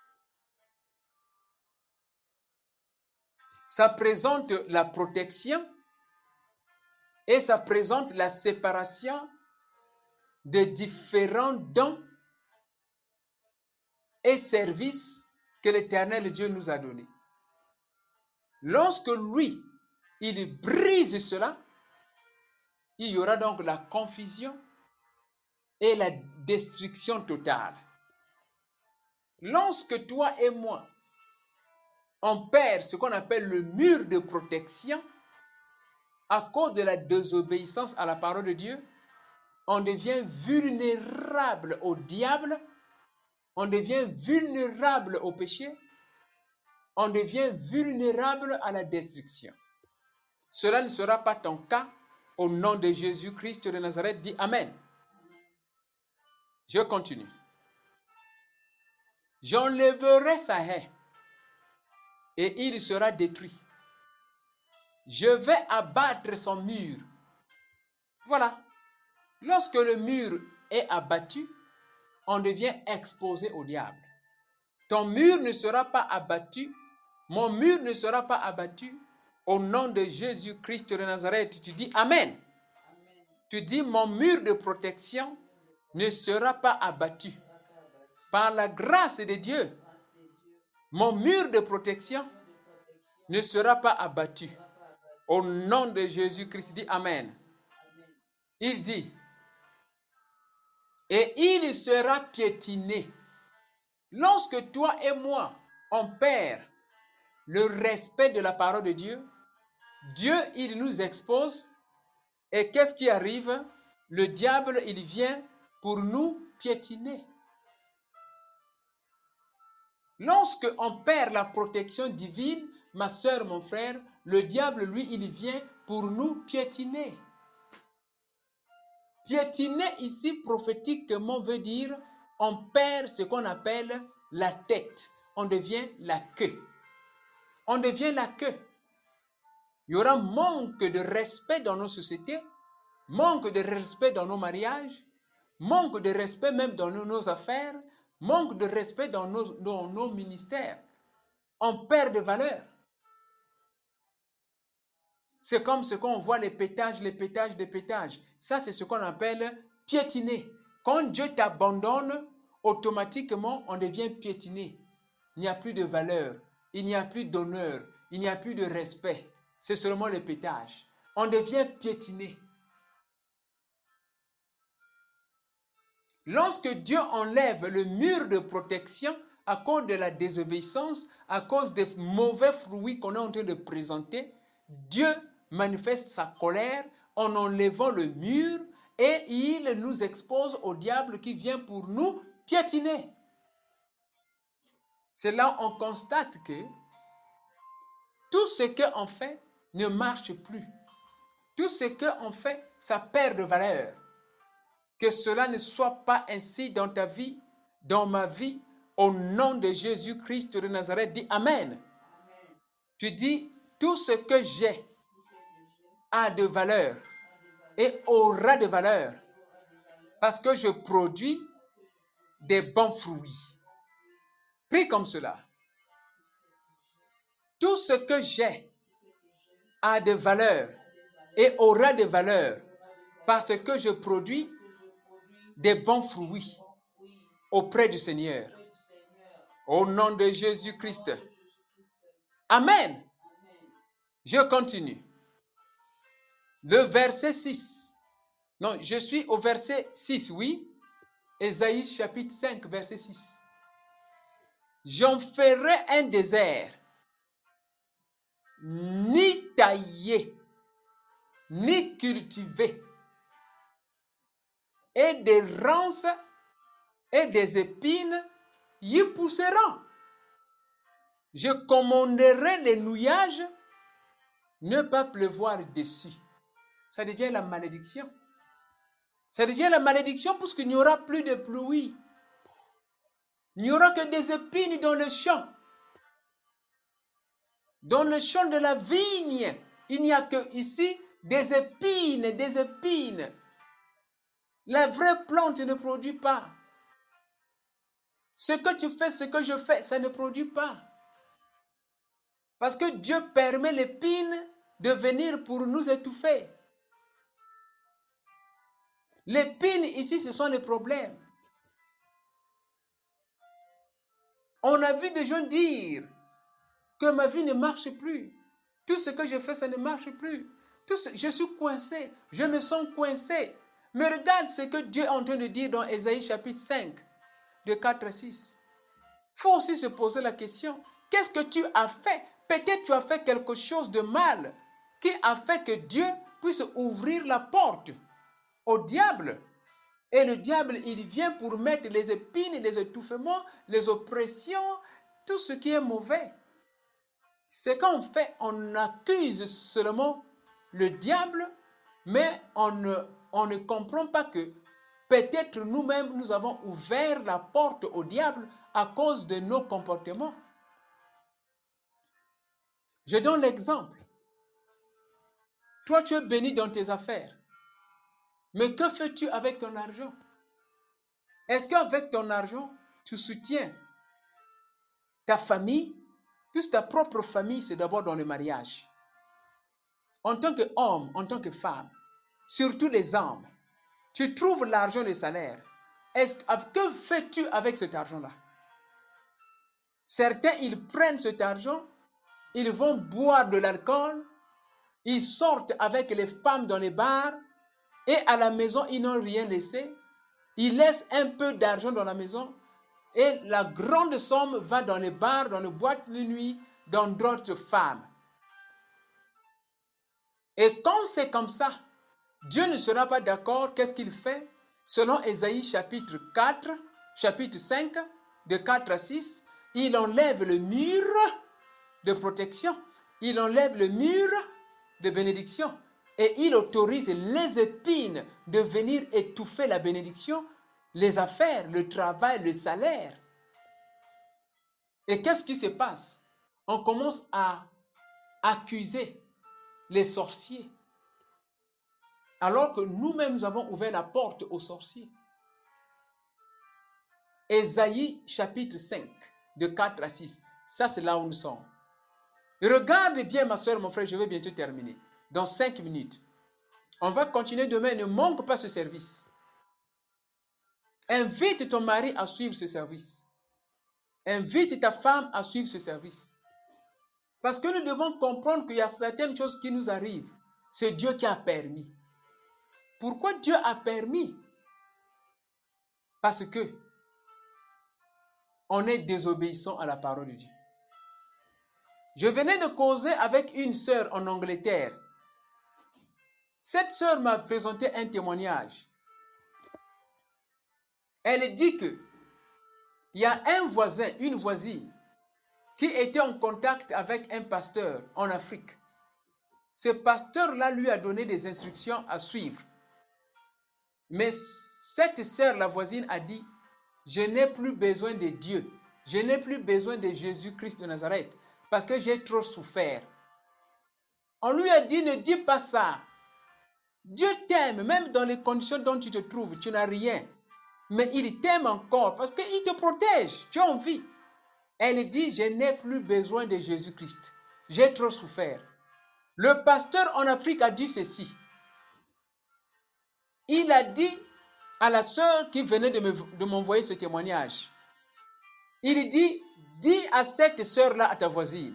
Ça présente la protection et ça présente la séparation de différents dons et services que l'Éternel Dieu nous a donnés. Lorsque lui, il brise cela, il y aura donc la confusion et la destruction totale. Lorsque toi et moi, on perd ce qu'on appelle le mur de protection à cause de la désobéissance à la parole de Dieu, on devient vulnérable au diable, on devient vulnérable au péché, on devient vulnérable à la destruction. Cela ne sera pas ton cas. Au nom de Jésus-Christ de Nazareth, dis Amen. Je continue. J'enlèverai sa haie et il sera détruit. Je vais abattre son mur. Voilà. Lorsque le mur est abattu, on devient exposé au diable. Ton mur ne sera pas abattu. Mon mur ne sera pas abattu. Au nom de Jésus-Christ de Nazareth, tu dis Amen. Amen. Tu dis mon mur de protection ne sera pas abattu. Par la grâce de Dieu, mon mur de protection ne sera pas abattu. Au nom de Jésus-Christ, dis Amen. Il dit, et il sera piétiné. Lorsque toi et moi, on perd le respect de la parole de Dieu, Dieu, il nous expose. Et qu'est-ce qui arrive? Le diable, il vient pour nous piétiner. Lorsque on perd la protection divine, ma soeur, mon frère, le diable, lui, il vient pour nous piétiner. Piétiner ici, prophétiquement, veut dire on perd ce qu'on appelle la tête. On devient la queue. On devient la queue. Il y aura manque de respect dans nos sociétés, manque de respect dans nos mariages, manque de respect même dans nos affaires, manque de respect dans nos ministères. On perd de valeur. C'est comme ce qu'on voit les pétages. Ça, c'est ce qu'on appelle piétiner. Quand Dieu t'abandonne, automatiquement, on devient piétiné. Il n'y a plus de valeur, il n'y a plus d'honneur, il n'y a plus de respect. C'est seulement le pétage. On devient piétiné. Lorsque Dieu enlève le mur de protection à cause de la désobéissance, à cause des mauvais fruits qu'on est en train de présenter, Dieu manifeste sa colère en enlevant le mur et il nous expose au diable qui vient pour nous piétiner. C'est là on constate que tout ce qu'on fait ne marche plus. Tout ce qu'on fait, ça perd de valeur. Que cela ne soit pas ainsi dans ta vie, dans ma vie, au nom de Jésus-Christ de Nazareth, dis Amen. Amen. Tu dis, tout ce que j'ai a de valeur et aura de valeur parce que je produis des bons fruits. Prie comme cela. Tout ce que j'ai a de valeur et aura de valeur parce que je produis des bons fruits auprès du Seigneur. Au nom de Jésus-Christ. Amen. Je continue. Le verset 6. Non, je suis au verset 6, oui. Ésaïe chapitre 5, verset 6. J'en ferai un désert, ni taillé, ni cultivé, et des ronces et des épines y pousseront. Je commanderai les nuages, ne pas pleuvoir dessus. Ça devient la malédiction. Ça devient la malédiction parce qu'il n'y aura plus de pluie. Il n'y aura que des épines dans le champ. Dans le champ de la vigne, il n'y a que ici des épines, des épines. La vraie plante ne produit pas. Ce que tu fais, ce que je fais, ça ne produit pas. Parce que Dieu permet l'épine de venir pour nous étouffer. L'épine ici, ce sont les problèmes. On a vu des gens dire que ma vie ne marche plus. Tout ce que je fais, ça ne marche plus. Je suis coincé, je me sens coincé. Mais regarde ce que Dieu est en train de dire dans Ésaïe chapitre 5, de 4 à 6. Il faut aussi se poser la question, qu'est-ce que tu as fait? Peut-être tu as fait quelque chose de mal qui a fait que Dieu puisse ouvrir la porte au diable. Et le diable, il vient pour mettre les épines, les étouffements, les oppressions, tout ce qui est mauvais. C'est qu'en fait, on accuse seulement le diable, mais on ne comprend pas que peut-être nous-mêmes, nous avons ouvert la porte au diable à cause de nos comportements. Je donne l'exemple. Toi, tu es béni dans tes affaires. Mais que fais-tu avec ton argent? Est-ce qu'avec ton argent, tu soutiens ta famille? Puisque ta propre famille, c'est d'abord dans le mariage. En tant qu'homme, en tant que femme, surtout les hommes, tu trouves l'argent, le salaire. Que fais-tu avec cet argent-là? Certains, ils prennent cet argent, ils vont boire de l'alcool, ils sortent avec les femmes dans les bars, et à la maison, ils n'ont rien laissé. Ils laissent un peu d'argent dans la maison, et la grande somme va dans les bars, dans les boîtes de nuit, dans d'autres femmes. Et quand c'est comme ça, Dieu ne sera pas d'accord. Qu'est-ce qu'il fait? Selon Ésaïe chapitre 4, chapitre 5, de 4 à 6, il enlève le mur de protection, il enlève le mur de bénédiction et il autorise les épines de venir étouffer la bénédiction, les affaires, le travail, le salaire. Et qu'est-ce qui se passe? On commence à accuser les sorciers, alors que nous-mêmes nous avons ouvert la porte aux sorciers. Ésaïe chapitre 5, de 4 à 6, ça c'est là où nous sommes. Regarde bien ma soeur, mon frère, je vais bientôt terminer. Dans 5 minutes. On va continuer demain, ne manque pas ce service. Invite ton mari à suivre ce service. Invite ta femme à suivre ce service. Parce que nous devons comprendre qu'il y a certaines choses qui nous arrivent. C'est Dieu qui a permis. Pourquoi Dieu a permis? Parce que on est désobéissant à la parole de Dieu. Je venais de causer avec une sœur en Angleterre. Cette sœur m'a présenté un témoignage. Elle dit que il y a un voisin, une voisine, qui était en contact avec un pasteur en Afrique. Ce pasteur-là lui a donné des instructions à suivre. Mais cette sœur, la voisine, a dit, je n'ai plus besoin de Dieu. Je n'ai plus besoin de Jésus-Christ de Nazareth parce que j'ai trop souffert. On lui a dit, ne dis pas ça. Dieu t'aime, même dans les conditions dont tu te trouves, tu n'as rien. Mais il t'aime encore parce qu'il te protège, tu as envie. Elle dit, je n'ai plus besoin de Jésus-Christ. J'ai trop souffert. Le pasteur en Afrique a dit ceci. Il a dit à la sœur qui venait de m'envoyer ce témoignage, il dit, dis à cette sœur-là, à ta voisine,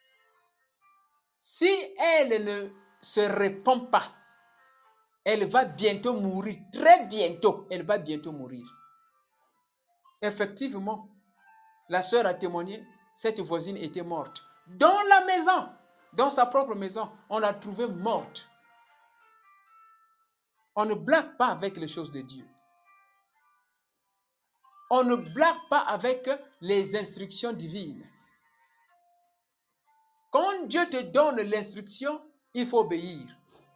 si elle ne se répand pas, elle va bientôt mourir, très bientôt, elle va bientôt mourir. Effectivement, la sœur a témoigné, cette voisine était morte. Dans la maison, dans sa propre maison, on l'a trouvée morte. On ne blague pas avec les choses de Dieu. On ne blague pas avec les instructions divines. Quand Dieu te donne l'instruction, il faut obéir.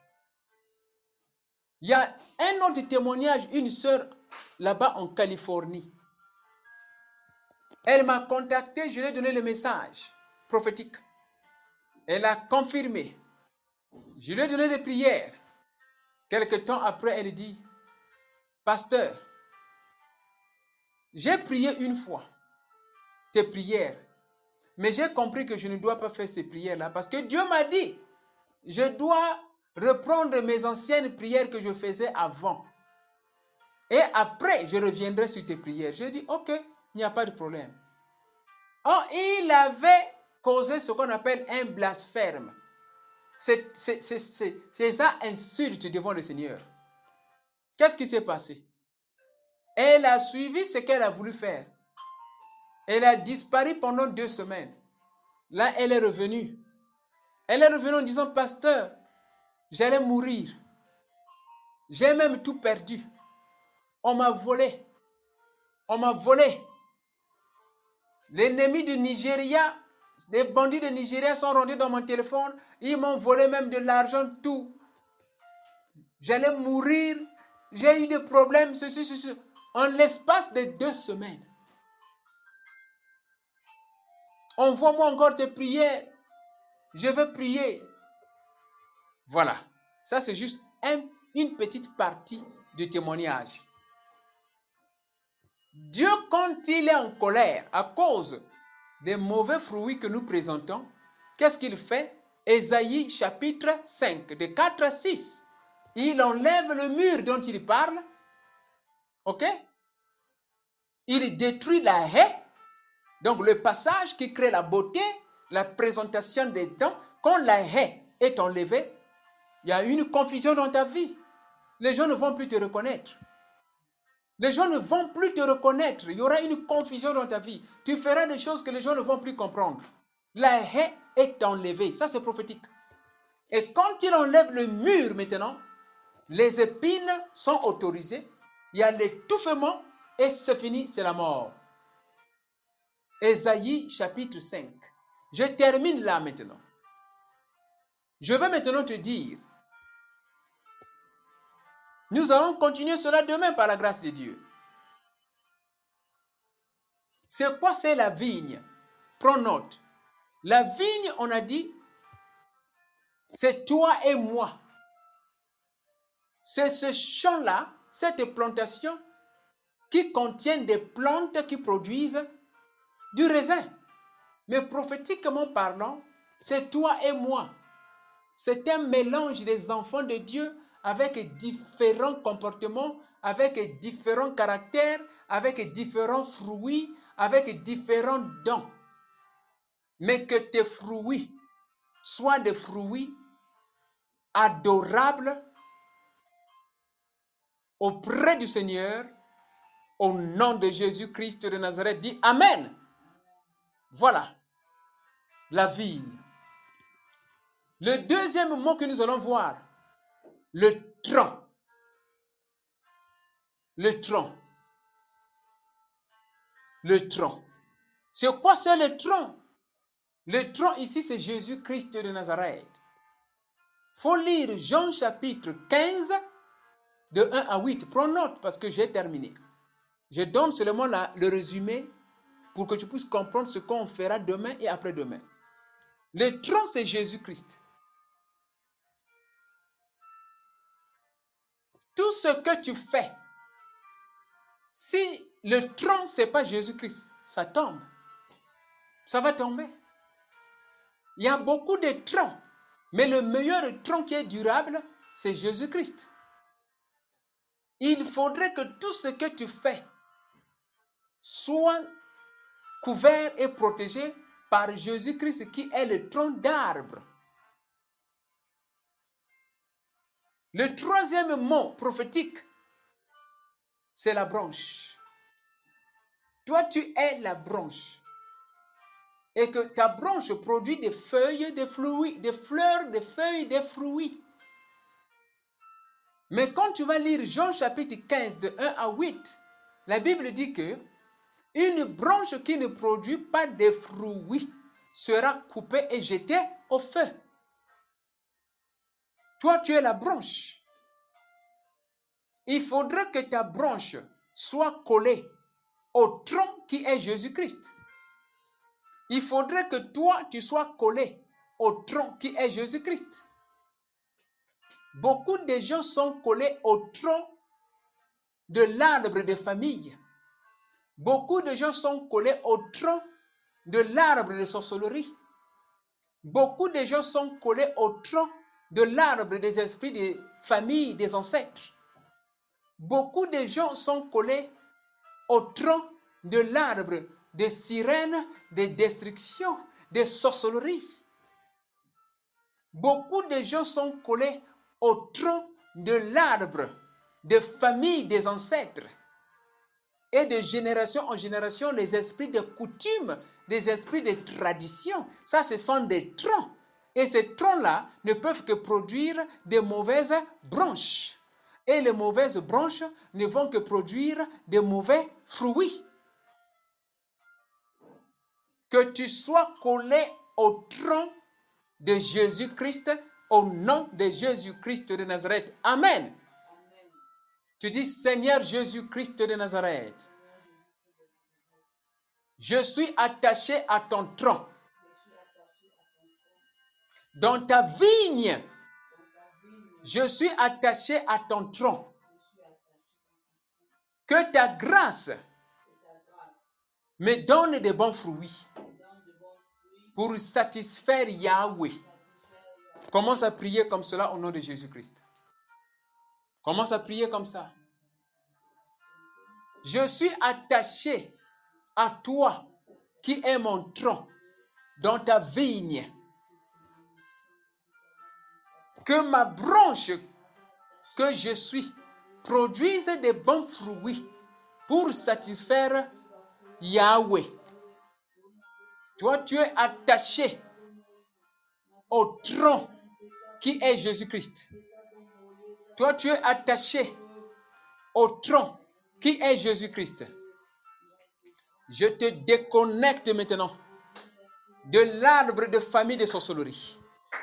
Il y a un autre témoignage, une sœur là-bas en Californie. Elle m'a contacté, je lui ai donné le message prophétique. Elle a confirmé. Je lui ai donné des prières. Quelque temps après, elle dit, pasteur, j'ai prié une fois. tes prières. Mais j'ai compris que je ne dois pas faire ces prières-là parce que Dieu m'a dit, je dois reprendre mes anciennes prières que je faisais avant. Et après, je reviendrai sur tes prières. Je dis, ok, il n'y a pas de problème. Oh, il avait causé ce qu'on appelle un blasphème. C'est ça, insulte devant le Seigneur. Qu'est-ce qui s'est passé? Elle a suivi ce qu'elle a voulu faire. Elle a disparu pendant 2 semaines. Là, elle est revenue. Elle est revenue en disant, pasteur, j'allais mourir. J'ai même tout perdu. On m'a volé. On m'a volé. L'ennemi du Nigeria, les bandits de Nigeria sont rentrés dans mon téléphone. Ils m'ont volé même de l'argent, tout. J'allais mourir. J'ai eu des problèmes, ceci. En l'espace de 2 semaines. Envoie-moi encore tes prières. Je veux prier. Voilà. Ça, c'est juste une petite partie du témoignage. Dieu, quand il est en colère à cause des mauvais fruits que nous présentons, qu'est-ce qu'il fait? Ésaïe chapitre 5, de 4 à 6. Il enlève le mur dont il parle. Ok? Il détruit la haie. Donc le passage qui crée la beauté, la présentation des dents. Quand la haie est enlevée, il y a une confusion dans ta vie. Les gens ne vont plus te reconnaître. Les gens ne vont plus te reconnaître. Il y aura une confusion dans ta vie. Tu feras des choses que les gens ne vont plus comprendre. La haie est enlevée. Ça, c'est prophétique. Et quand il enlève le mur maintenant, les épines sont autorisées. Il y a l'étouffement et c'est fini, c'est la mort. Ésaïe chapitre 5. Je termine là maintenant. Je vais maintenant te dire, nous allons continuer cela demain par la grâce de Dieu. C'est quoi? C'est la vigne. Prends note. La vigne, on a dit, c'est toi et moi. C'est ce champ-là, cette plantation, qui contient des plantes qui produisent du raisin. Mais prophétiquement parlant, c'est toi et moi. C'est un mélange des enfants de Dieu avec différents comportements, avec différents caractères, avec différents fruits, avec différents dons. Mais que tes fruits soient des fruits adorables auprès du Seigneur, au nom de Jésus-Christ de Nazareth, dit Amen. Voilà la vigne. Le deuxième mot que nous allons voir, le tronc. Le tronc. Le tronc. C'est quoi c'est le tronc? Le tronc ici, c'est Jésus-Christ de Nazareth. Il faut lire Jean chapitre 15, de 1 à 8. Prends note parce que j'ai terminé. Je donne seulement le résumé pour que tu puisses comprendre ce qu'on fera demain et après-demain. Le tronc, c'est Jésus-Christ. Tout ce que tu fais, si le tronc, ce n'est pas Jésus-Christ, ça tombe. Ça va tomber. Il y a beaucoup de troncs, mais le meilleur tronc qui est durable, c'est Jésus-Christ. Il faudrait que tout ce que tu fais soit couvert et protégé par Jésus-Christ qui est le tronc d'arbre. Le troisième mot prophétique, c'est la branche. Toi, tu es la branche. Et que ta branche produit des feuilles, des fruits, des fleurs, des feuilles, des fruits. Mais quand tu vas lire Jean chapitre 15 de 1 à 8, la Bible dit que une branche qui ne produit pas de fruits sera coupée et jetée au feu. Toi, tu es la branche. Il faudrait que ta branche soit collée au tronc qui est Jésus-Christ. Il faudrait que toi, tu sois collé au tronc qui est Jésus-Christ. Beaucoup de gens sont collés au tronc de l'arbre de famille. Beaucoup de gens sont collés au tronc de l'arbre de sorcellerie. Beaucoup de gens sont collés au tronc de l'arbre des esprits des familles, des ancêtres. Beaucoup de gens sont collés au tronc de l'arbre des sirènes, des destructions, des sorcelleries. Beaucoup de gens sont collés au tronc de l'arbre des familles, des ancêtres. Et de génération en génération, les esprits de coutume, des esprits de tradition, ça ce sont des troncs. Et ces troncs-là ne peuvent que produire de mauvaises branches. Et les mauvaises branches ne vont que produire de mauvais fruits. Que tu sois collé au tronc de Jésus-Christ, au nom de Jésus-Christ de Nazareth. Amen. Tu dis, Seigneur Jésus-Christ de Nazareth, je suis attaché à ton tronc. Dans ta vigne, je suis attaché à ton tronc. Que ta grâce me donne de bons fruits pour satisfaire Yahweh. Commence à prier comme cela au nom de Jésus-Christ. Commence à prier comme ça. Je suis attaché à toi qui est mon tronc dans ta vigne. Que ma branche que je suis produise de bons fruits pour satisfaire Yahweh. Toi, tu es attaché au tronc qui est Jésus-Christ. Toi, tu es attaché au tronc qui est Jésus-Christ. Je te déconnecte maintenant de l'arbre de famille de sorcellerie.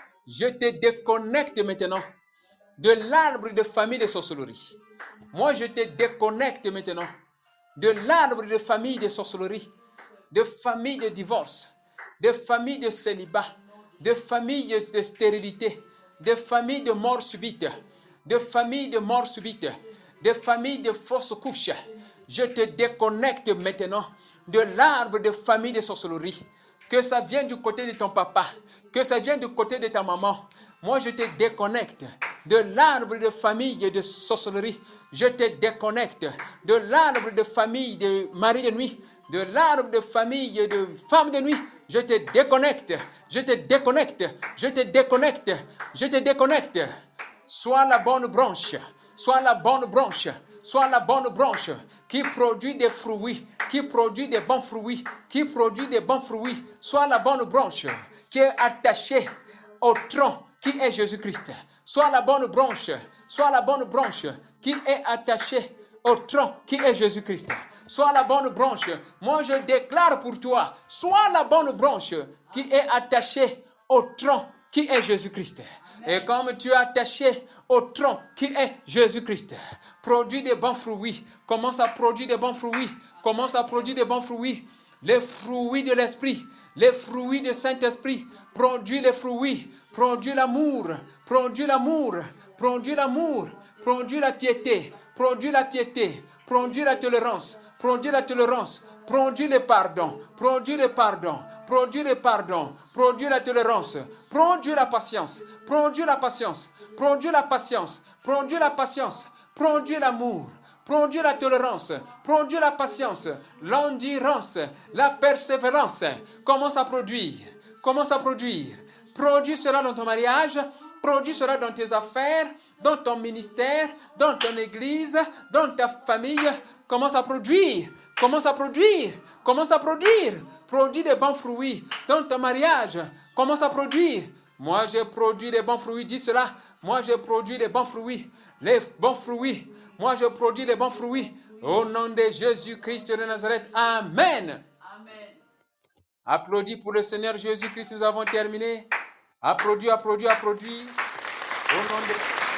Je te déconnecte maintenant de l'arbre de famille de sorcellerie. Moi, je te déconnecte maintenant de l'arbre de famille de sorcellerie, de famille de divorce, de famille de célibat, de famille de stérilité, de famille de mort subite, de famille de mort subite, de famille de fausse couche. Je te déconnecte maintenant de l'arbre de famille de sorcellerie. Que ça vienne du côté de ton papa, que ça vienne du côté de ta maman. Moi, je te déconnecte de l'arbre de famille de sorcellerie. Je te déconnecte de l'arbre de famille de mari de nuit, de l'arbre de famille de femme de nuit. Je te déconnecte, je te déconnecte, je te déconnecte, je te déconnecte. Sois la bonne branche, sois la bonne branche, sois la bonne branche qui produit des fruits, qui produit des bons fruits, qui produit des bons fruits. Sois la bonne branche qui est attachée au tronc qui est Jésus-Christ. Sois la bonne branche, sois la bonne branche qui est attachée au tronc qui est Jésus-Christ. Sois la bonne branche. Moi, je déclare pour toi, sois la bonne branche qui est attachée au tronc qui est Jésus-Christ. Et comme tu es attaché au tronc qui est Jésus-Christ, produis des bons fruits. Commence à produire des bons fruits. Commence à produire des bons fruits. Les fruits de l'Esprit, les fruits du Saint-Esprit. Produis les fruits. Produis l'amour. Produis l'amour. Produis l'amour. Produis la piété. Produis la piété. Produis la tolérance. Produis la tolérance. Produis le pardon. Produis le pardon. Produis le pardon. Produis la tolérance. Produis la patience. Produis la patience. Produis la patience. Produis la patience. Produis l'amour. Produis la tolérance. Produis la patience. L'endurance. La persévérance. Commence à produire. Commence à produire. Produis cela dans ton mariage. Produis cela dans tes affaires, dans ton ministère, dans ton église, dans ta famille. Commence à produire. Commence à produire. Commence à produire. Produis des bons fruits dans ton mariage. Commence à produire. Moi, je produis des bons fruits. Dis cela. Moi, je produis des bons fruits. Les bons fruits. Moi, je produis des bons fruits. Au nom de Jésus-Christ de Nazareth. Amen. Amen. Applaudis pour le Seigneur Jésus-Christ. Nous avons terminé. Applaudis, applaudis, applaudis. Au nom de...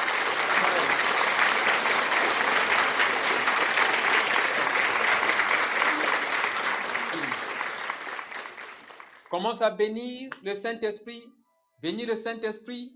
Commence à bénir le Saint-Esprit. Bénis le Saint-Esprit.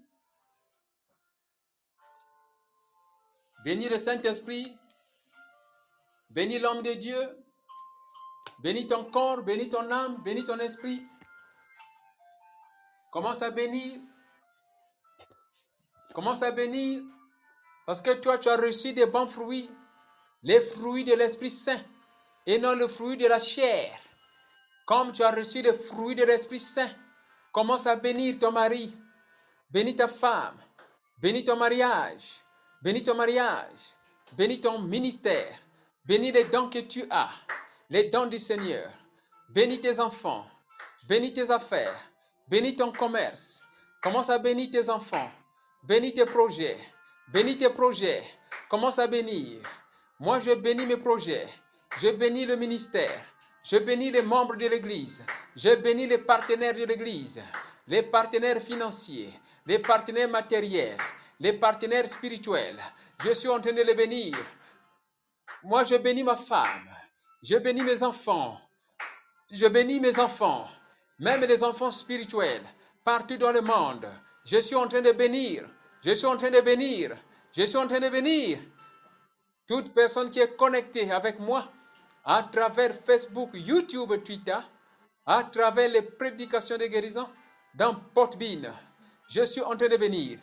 Bénis le Saint-Esprit. Bénis l'homme de Dieu. Bénis ton corps, bénis ton âme, bénis ton esprit. Commence à bénir. Commence à bénir. Parce que toi, tu as reçu des bons fruits. Les fruits de l'Esprit Saint. Et non le fruit de la chair. Comme tu as reçu les fruits de l'Esprit Saint, commence à bénir ton mari. Bénis ta femme. Bénis ton mariage. Bénis ton mariage. Bénis ton ministère. Bénis les dons que tu as. Les dons du Seigneur. Bénis tes enfants. Bénis tes affaires. Bénis ton commerce. Commence à bénir tes enfants. Bénis tes projets. Bénis tes projets. Commence à bénir. Moi, je bénis mes projets. Je bénis le ministère. Je bénis les membres de l'Église. Je bénis les partenaires de l'Église. Les partenaires financiers. Les partenaires matériels. Les partenaires spirituels. Je suis en train de les bénir. Moi, je bénis ma femme. Je bénis mes enfants. Je bénis mes enfants. Même les enfants spirituels. Partout dans le monde. Je suis en train de bénir. Je suis en train de bénir. Je suis en train de bénir. Toute personne qui est connectée avec moi à travers Facebook, YouTube, Twitter, à travers les prédications de guérison dans Podbean, je suis en train de bénir.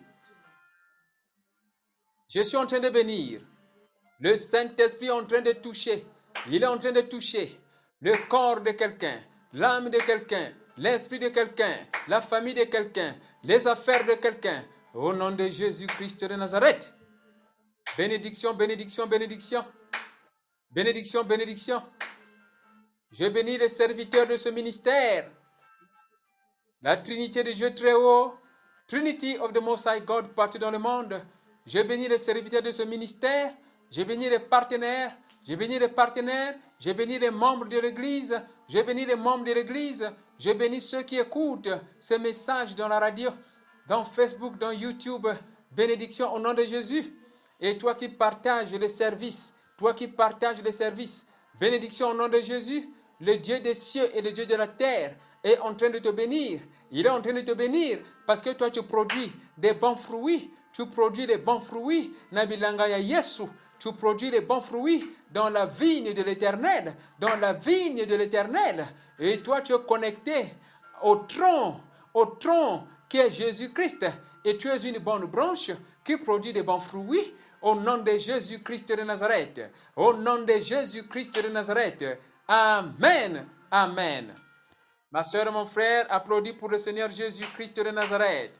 Je suis en train de bénir. Le Saint-Esprit est en train de toucher. Il est en train de toucher le corps de quelqu'un, l'âme de quelqu'un, l'esprit de quelqu'un, la famille de quelqu'un, les affaires de quelqu'un. Au nom de Jésus-Christ de Nazareth. Bénédiction, bénédiction, bénédiction. Bénédiction, bénédiction. Je bénis les serviteurs de ce ministère. La Trinité de Dieu très haut, Trinity of the Most High God partout dans le monde. Je bénis les serviteurs de ce ministère. Je bénis les partenaires. Je bénis les partenaires. Je bénis les membres de l'Église. Je bénis les membres de l'Église. Je bénis ceux qui écoutent ces messages dans la radio, dans Facebook, dans YouTube. Bénédiction au nom de Jésus. Et toi qui partages les services, bénédiction au nom de Jésus. Le Dieu des cieux et le Dieu de la terre est en train de te bénir. Il est en train de te bénir parce que toi tu produis des bons fruits. Tu produis les bons fruits. Nabilangaya Yesu. Tu produis les bons fruits dans la vigne de l'Éternel. Dans la vigne de l'Éternel. Et toi tu es connecté au tronc qui est Jésus-Christ. Et tu es une bonne branche qui produit des bons fruits. Au nom de Jésus-Christ de Nazareth. Au nom de Jésus-Christ de Nazareth. Amen. Amen. Ma soeur et mon frère, applaudis pour le Seigneur Jésus-Christ de Nazareth.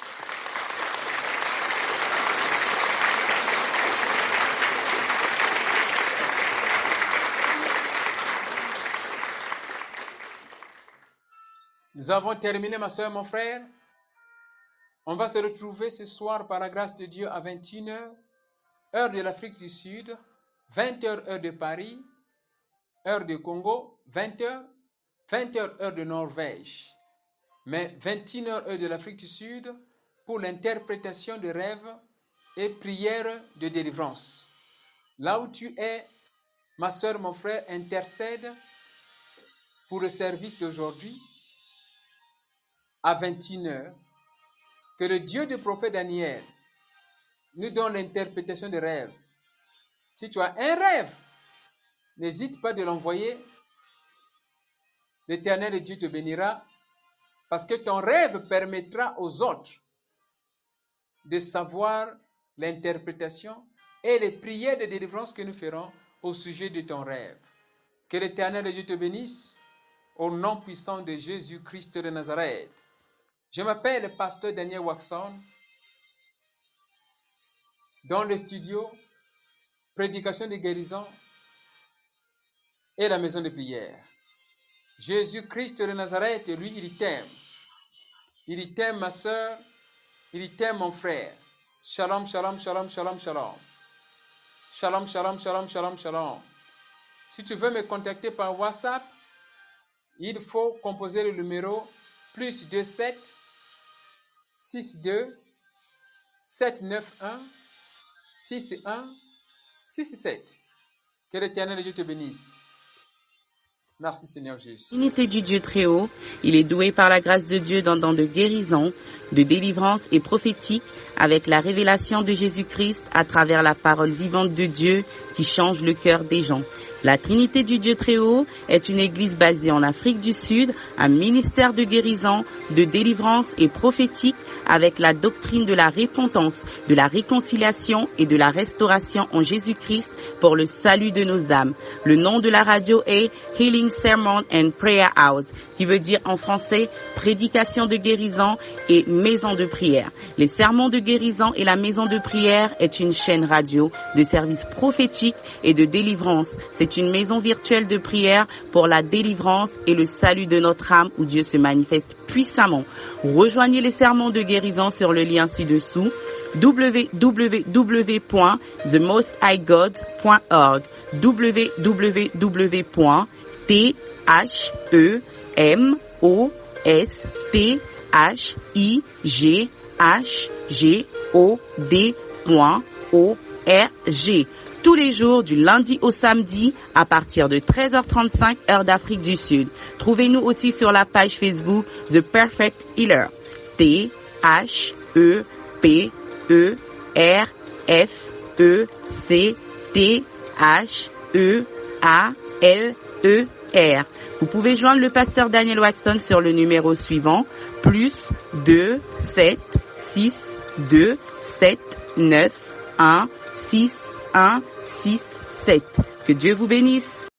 Nous avons terminé, ma soeur et mon frère. On va se retrouver ce soir par la grâce de Dieu à 21h, heure de l'Afrique du Sud, 20h, heure de Paris, heure de Congo, 20h, 20h, heure de Norvège, mais 21h, heure de l'Afrique du Sud, pour l'interprétation de rêves et prières de délivrance. Là où tu es, ma soeur, mon frère, intercède pour le service d'aujourd'hui à 21h. Que le Dieu du prophète Daniel nous donne l'interprétation des rêves. Si tu as un rêve, n'hésite pas de l'envoyer. L'Éternel Dieu te bénira parce que ton rêve permettra aux autres de savoir l'interprétation et les prières de délivrance que nous ferons au sujet de ton rêve. Que l'Éternel Dieu te bénisse au nom puissant de Jésus-Christ de Nazareth. Je m'appelle le pasteur Daniel Waxon, dans le studio, prédication de guérison et la maison de prière. Jésus-Christ de Nazareth, lui, il t'aime. Il t'aime, ma soeur, il t'aime, mon frère. Shalom, shalom, shalom, shalom, shalom. Shalom, shalom, shalom, shalom, shalom. Si tu veux me contacter par WhatsApp, il faut composer le numéro plus 27 62 791 61 67. Que l'Éternel Dieu te bénisse. Merci Seigneur Jésus. Unité du Dieu très haut, il est doué par la grâce de Dieu dans don de guérison, de délivrance et prophétique avec la révélation de Jésus-Christ à travers la parole vivante de Dieu qui change le cœur des gens. La Trinité du Dieu Très-Haut est une église basée en Afrique du Sud, un ministère de guérison, de délivrance et prophétique avec la doctrine de la repentance, de la réconciliation et de la restauration en Jésus-Christ pour le salut de nos âmes. Le nom de la radio est Healing Sermon and Prayer House, qui veut dire en français prédication de guérison et maison de prière. Les sermons de guérison et la maison de prière est une chaîne radio de services prophétiques et de délivrance. C'est une maison virtuelle de prière pour la délivrance et le salut de notre âme où Dieu se manifeste puissamment. Rejoignez les sermons de guérison sur le lien ci-dessous www.themosthighgod.org www.themosthighgod.org tous les jours du lundi au samedi à partir de 13h35 heure d'Afrique du Sud. Trouvez-nous aussi sur la page Facebook The Perfect Healer. THEPERFECTHEALER. Vous pouvez joindre le pasteur Daniel Waxon sur le numéro suivant plus 2 7 6 2 7 9 1 6 1 6 7. Que Dieu vous bénisse.